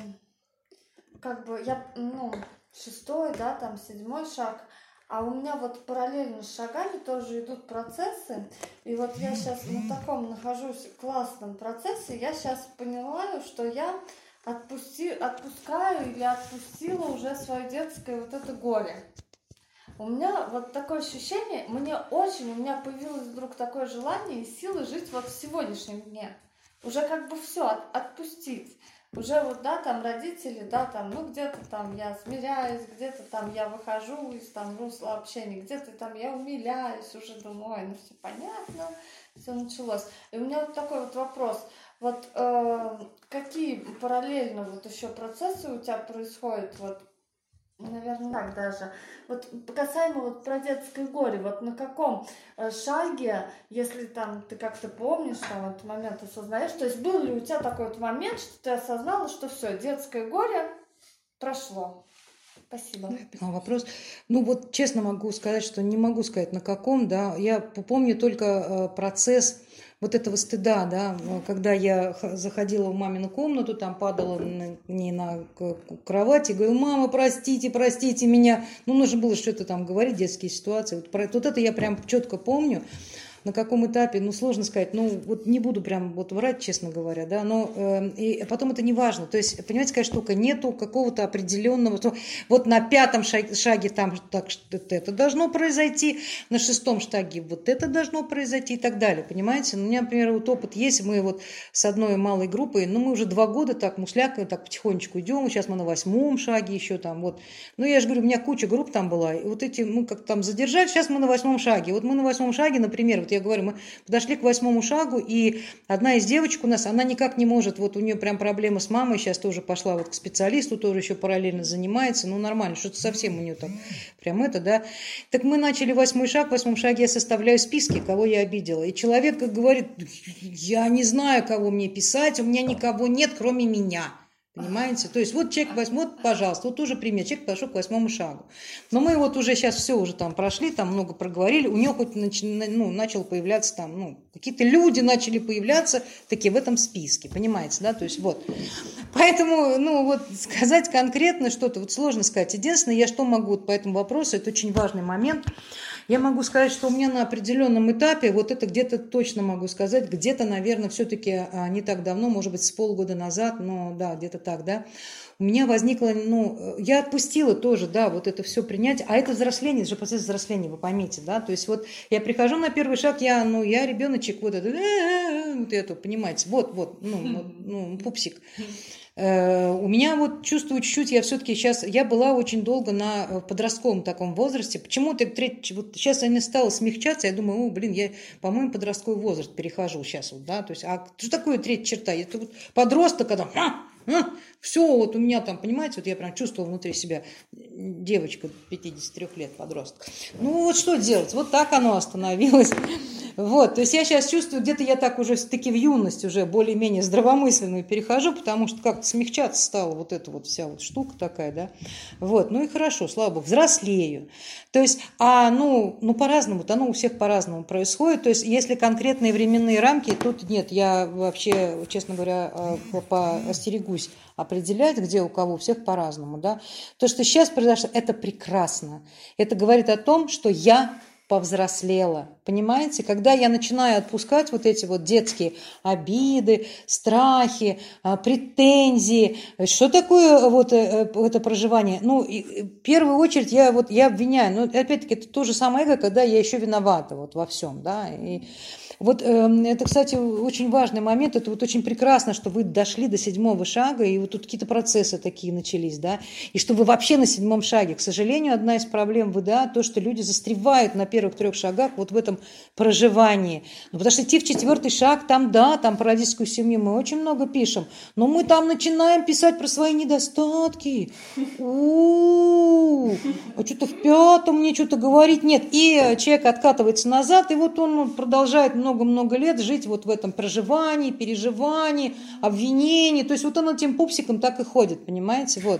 как бы, я, ну... шестой, да, там седьмой шаг, а у меня вот параллельно с шагами тоже идут процессы, и вот я сейчас на таком нахожусь классном процессе, я сейчас понимаю, что я отпусти, отпускаю или отпустила уже свое детское вот это горе. У меня вот такое ощущение, мне очень, у меня появилось вдруг такое желание и силы жить вот в сегодняшнем дне, уже как бы все от, отпустить. Уже вот, да, там родители, да, там, ну, где-то там я смиряюсь, где-то там я выхожу из там русла общения, где-то там я умиляюсь, уже думаю, ой, ну, все понятно, все началось. И у меня вот такой вот вопрос, вот э, какие параллельно вот еще процессы у тебя происходят, вот, наверное, так даже. Вот касаемо вот про детское горе, вот на каком шаге, если там ты как-то помнишь, там этот момент осознаешь, то есть был ли у тебя такой вот момент, что ты осознала, что все, детское горе прошло? Спасибо. Вопрос. Ну вот честно могу сказать, что не могу сказать на каком, да. Я помню только процесс вот этого стыда, да, когда я заходила в мамину комнату, там падала на, не на кровать и говорила: мама, простите, простите меня. Ну, нужно было что-то там говорить, детские ситуации. Вот, про, вот это я прям четко помню. На каком этапе, ну, сложно сказать, ну, вот не буду прям вот врать, честно говоря, да, но э, и потом это не важно, то есть, понимаете, какая штука, нету какого-то определенного, то, вот на пятом шаге, шаге там так, это должно произойти, на шестом шаге вот это должно произойти и так далее, понимаете, ну, у меня, например, вот опыт есть, мы вот с одной малой группой, ну, мы уже два года так муслякаем, так потихонечку идем, сейчас мы на восьмом шаге еще там, вот, ну, я же говорю, у меня куча групп там была, и вот эти, мы как там задержали, сейчас мы на восьмом шаге, вот мы на восьмом шаге, например, вот я говорю, мы подошли к восьмому шагу, и одна из девочек у нас, она никак не может, вот у нее прям проблема с мамой, сейчас тоже пошла вот к специалисту, тоже еще параллельно занимается, ну нормально, что-то совсем у нее там прям это, да. Так мы начали восьмой шаг, в восьмом шаге я составляю списки, кого я обидела. И человек как говорит, я не знаю, кого мне писать, у меня никого нет, кроме меня. Понимаете? То есть вот человек восьмой, вот, пожалуйста, вот тоже пример. Человек пошел к восьмому шагу. Но мы вот уже сейчас все уже там прошли, там много проговорили. У него хоть нач, ну, начал появляться там, ну, какие-то люди начали появляться такие в этом списке. Понимаете, да? То есть вот. Поэтому, ну, вот сказать конкретно что-то, вот сложно сказать. Единственное, я что могу вот по этому вопросу, это очень важный момент. Я могу сказать, что у меня на определенном этапе, вот это где-то точно могу сказать, где-то, наверное, все-таки не так давно, может быть, с полгода назад, но да, где-то так, да, у меня возникло, ну, я отпустила тоже, да, вот это все принять, а это взросление, это же процесс взросления, вы поймите, да, то есть вот я прихожу на первый шаг, я, ну, я ребеночек, вот это, вот это, понимаете, вот, вот, ну, ну пупсик. У меня вот чувствую чуть-чуть, я все-таки сейчас, я была очень долго на подростковом таком возрасте, почему-то вот сейчас я не стала смягчаться, я думаю, о, блин, я, по-моему, подростковый возраст перехожу сейчас, вот, да, то есть, а что такое третья черта? Это вот подросток, когда, а, а, все, вот у меня там, понимаете, вот я прям чувствовала внутри себя девочка пятидесяти трёх лет, подросток. Ну вот что делать, вот так оно остановилось. Вот, то есть я сейчас чувствую, где-то я так уже таки в юность уже более-менее здравомысленную перехожу, потому что как-то смягчаться стала вот эта вот вся вот штука такая, да. Вот, ну и хорошо, слава богу, взрослею. То есть, а ну, ну по-разному, оно у всех по-разному происходит. То есть, если конкретные временные рамки, тут нет, я вообще, честно говоря, поостерегусь определять, где у кого, у всех по-разному, да. То, что сейчас произошло, это прекрасно. Это говорит о том, что я повзрослела, понимаете? Когда я начинаю отпускать вот эти вот детские обиды, страхи, претензии, что такое вот это проживание? Ну, в первую очередь я вот я обвиняю, но опять-таки это то же самое эго, когда я еще виновата вот во всем, да, и вот э, это, кстати, очень важный момент, это вот очень прекрасно, что вы дошли до седьмого шага, и вот тут какие-то процессы такие начались, да, и что вы вообще на седьмом шаге. К сожалению, одна из проблем в ИДА, то, что люди застревают на первых трех шагах вот в этом проживании. Ну, потому что идти в четвертый шаг, там, да, там про родительскую семью мы очень много пишем, но мы там начинаем писать про свои недостатки. У-у-у, а что-то в пятом мне что-то говорить нет. И человек откатывается назад, и вот он продолжает много-много лет жить вот в этом проживании, переживании, обвинении. То есть вот он этим пупсиком так и ходит, понимаете? Вот.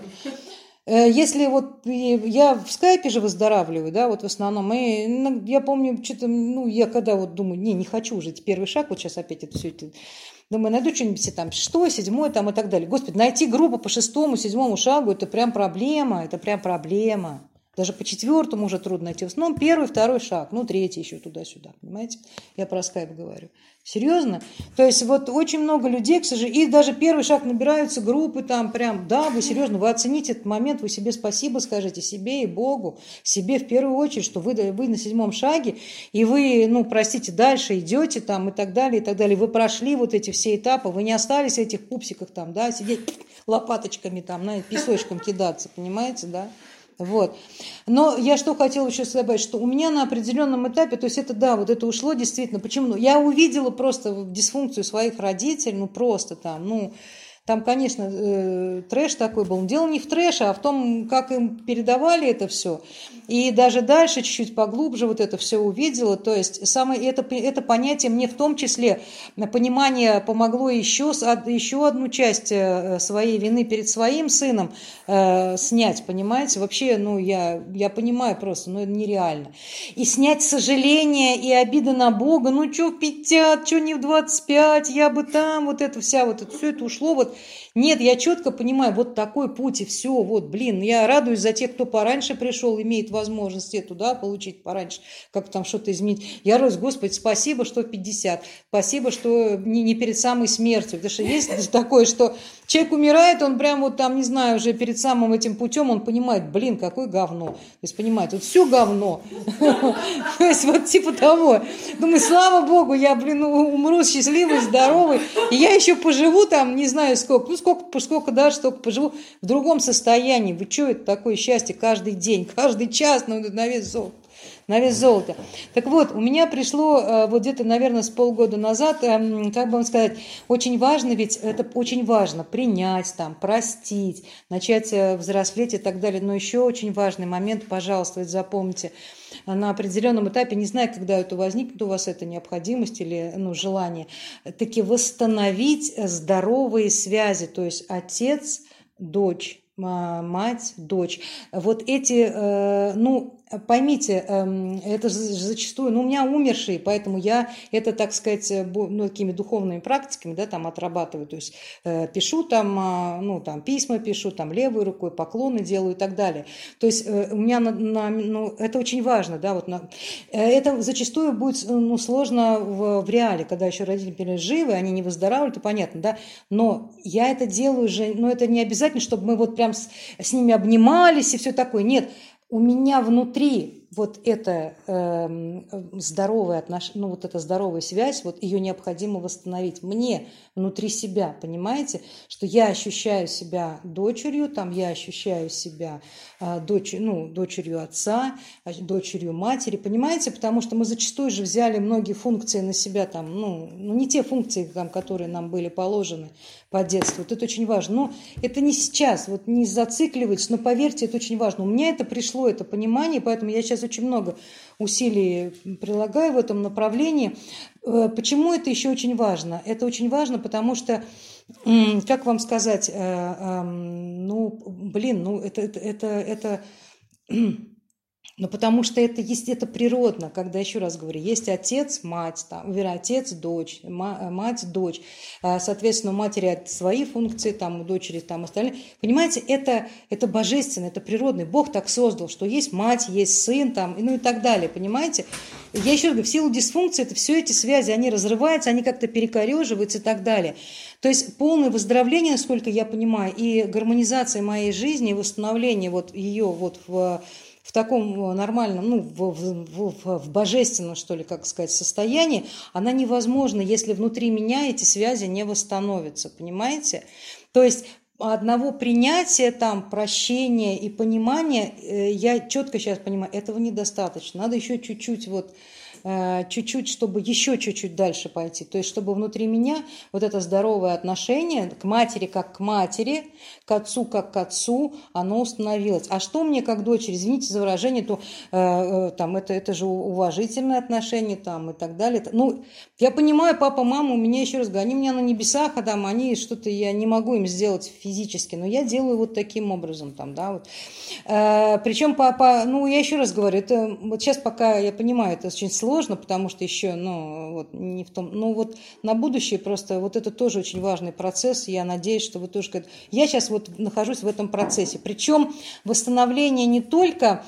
Если вот я в скайпе же выздоравливаю, да, вот в основном, и я помню, что-то, ну, я когда вот думаю, не, не хочу жить первый шаг, вот сейчас опять это все это, думаю, найду что-нибудь там шестой, седьмой там и так далее. Господи, найти группу по шестому, седьмому шагу, это прям проблема, это прям проблема. Даже по четвертому уже трудно найти. В основном первый, второй шаг, ну, третий еще туда-сюда, понимаете? Я про скайп говорю. Серьезно? То есть вот очень много людей, к сожалению, и даже первый шаг набираются группы там прям, да, вы серьезно, вы оцените этот момент, вы себе спасибо скажете, себе и Богу, себе в первую очередь, что вы, вы на седьмом шаге, и вы, ну, простите, дальше идете там и так далее, и так далее. Вы прошли вот эти все этапы, вы не остались в этих пупсиках там, да, сидеть лопаточками там, на песочком кидаться, понимаете, да? Вот. Но я что хотела еще добавить, что у меня на определенном этапе, то есть это, да, вот это ушло действительно. Почему? Ну, я увидела просто дисфункцию своих родителей, ну, просто там, ну, там, конечно, э, трэш такой был. Дело не в трэше, а в том, как им передавали это все. И даже дальше, чуть-чуть поглубже вот это все увидела. То есть самое, это, это понятие мне в том числе понимание помогло еще, еще одну часть своей вины перед своим сыном э, снять, понимаете? Вообще, ну, я, я понимаю просто, ну, это нереально. И снять сожаление и обиды на Бога. Ну, что в пятьдесят, что не в двадцать пять, я бы там, вот это вся, вот это все это ушло вот. Нет, я четко понимаю, вот такой путь и все, вот, блин, я радуюсь за тех, кто пораньше пришел, имеет возможность эту, да, получить пораньше, как там что-то изменить. Я радуюсь, Господи, спасибо, что пятьдесят, спасибо, что не, не перед самой смертью, потому что есть такое, что человек умирает, он прям вот там, не знаю, уже перед самым этим путем, он понимает, блин, какое говно, то есть, понимаете, вот все говно, то есть, вот типа того. Думаю, слава Богу, я, блин, умру счастливый, здоровый, и я еще поживу там, не знаю сколько, ну, сколько, сколько дашь, столько поживу в другом состоянии. Вы что, это такое счастье каждый день, каждый час, ну, на вес золота. на вес золота. Так вот, у меня пришло вот где-то, наверное, с полгода назад, как бы вам сказать, очень важно, ведь это очень важно, принять, там, простить, начать взрослеть и так далее. Но еще очень важный момент, пожалуйста, вот запомните, на определенном этапе, не знаю, когда это возникнет у вас, эта необходимость или ну, желание, таки восстановить здоровые связи, то есть отец, дочь, мать, дочь. Вот эти, ну, поймите, это зачастую, ну, у меня умершие, поэтому я это, так сказать, ну, такими духовными практиками, да, там отрабатываю, то есть пишу там, ну, там письма пишу, там левой рукой поклоны делаю и так далее. То есть у меня, на, на, ну, это очень важно, да, вот на, это зачастую будет, ну, сложно в, в реале, когда еще родители живы, они не выздоравливают, то понятно, да, но я это делаю же, ну, это не обязательно, чтобы мы вот прям с, с ними обнимались и все такое, нет. У меня внутри вот эта э, здоровая отнош... ну, вот эта здоровая связь, вот ее необходимо восстановить. Мне внутри себя, понимаете, что я ощущаю себя дочерью, там я ощущаю себя э, дочь... ну, дочерью отца, дочерью матери, понимаете, потому что мы зачастую же взяли многие функции на себя, там, ну, ну не те функции, там, которые нам были положены по детству. Вот это очень важно. Но это не сейчас, вот не зацикливайтесь, но поверьте, это очень важно. У меня это пришло, это понимание, поэтому я сейчас очень много усилий прилагаю в этом направлении. Почему это еще очень важно? Это очень важно, потому что, как вам сказать, ну, блин, ну, это, это, это, это ну, потому что это есть, это природно, когда, еще раз говорю, есть отец, мать, там, вернее, отец, дочь, мать, дочь, соответственно, у матери свои функции, там, у дочери там остальные. Понимаете, это, это божественно, это природный. Бог так создал, что есть мать, есть сын, там, ну и так далее, понимаете? Я еще раз говорю, в силу дисфункции, это все эти связи, они разрываются, они как-то перекореживаются и так далее. То есть полное выздоровление, насколько я понимаю, и гармонизация моей жизни, и восстановление вот ее вот в... в таком нормальном, ну, в, в, в, в божественном, что ли, как сказать, состоянии, она невозможна, если внутри меня эти связи не восстановятся, понимаете? То есть одного принятия, там, прощения и понимания, я четко сейчас понимаю, этого недостаточно. Надо еще чуть-чуть вот, чуть-чуть, чтобы еще чуть-чуть дальше пойти. То есть, чтобы внутри меня вот это здоровое отношение к матери как к матери, к отцу как к отцу, оно установилось. А что мне как дочери, извините за выражение, то э, там, это, это же уважительное отношение там, и так далее. Ну, я понимаю, папа, мама, у меня, еще раз говорю, они у меня на небесах, а там они что-то, я не могу им сделать физически, но я делаю вот таким образом. Там, да, вот. э, причем, папа, ну, я еще раз говорю, это вот сейчас пока я понимаю, это очень сложно, потому что еще, ну, вот, не в том, ну, вот на будущее просто, вот это тоже очень важный процесс, я надеюсь, что вы тоже, я сейчас вот нахожусь в этом процессе, причем восстановление не только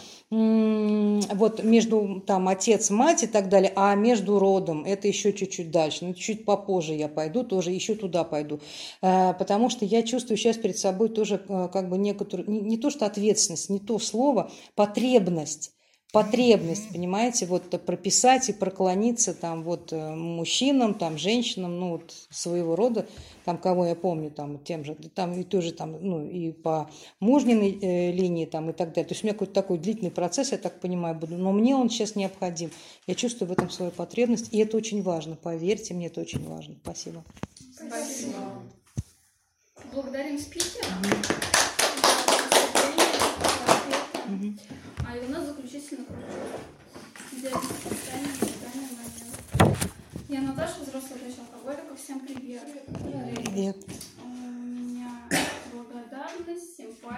вот между там отец, мать и так далее, а между родом, это еще чуть-чуть дальше, ну, чуть попозже я пойду, тоже еще туда пойду, потому что я чувствую сейчас перед собой тоже как бы некоторую, не, не то что ответственность, не то слово, потребность, потребность, понимаете, вот прописать и проклониться там вот мужчинам, там женщинам, ну вот своего рода, там кого я помню, там тем же, там и тоже там, ну и по мужниной э, линии там и так далее. То есть у меня какой-то такой длительный процесс, я так понимаю, буду, но мне он сейчас необходим. Я чувствую в этом свою потребность, и это очень важно, поверьте мне, это очень важно. Спасибо. Спасибо. Благодарим спикера. Угу. А и у нас заключительный кружок. Я Наташа, взрослая дочь алкоголика. Всем привет. Привет. У меня благодарность, симпатия.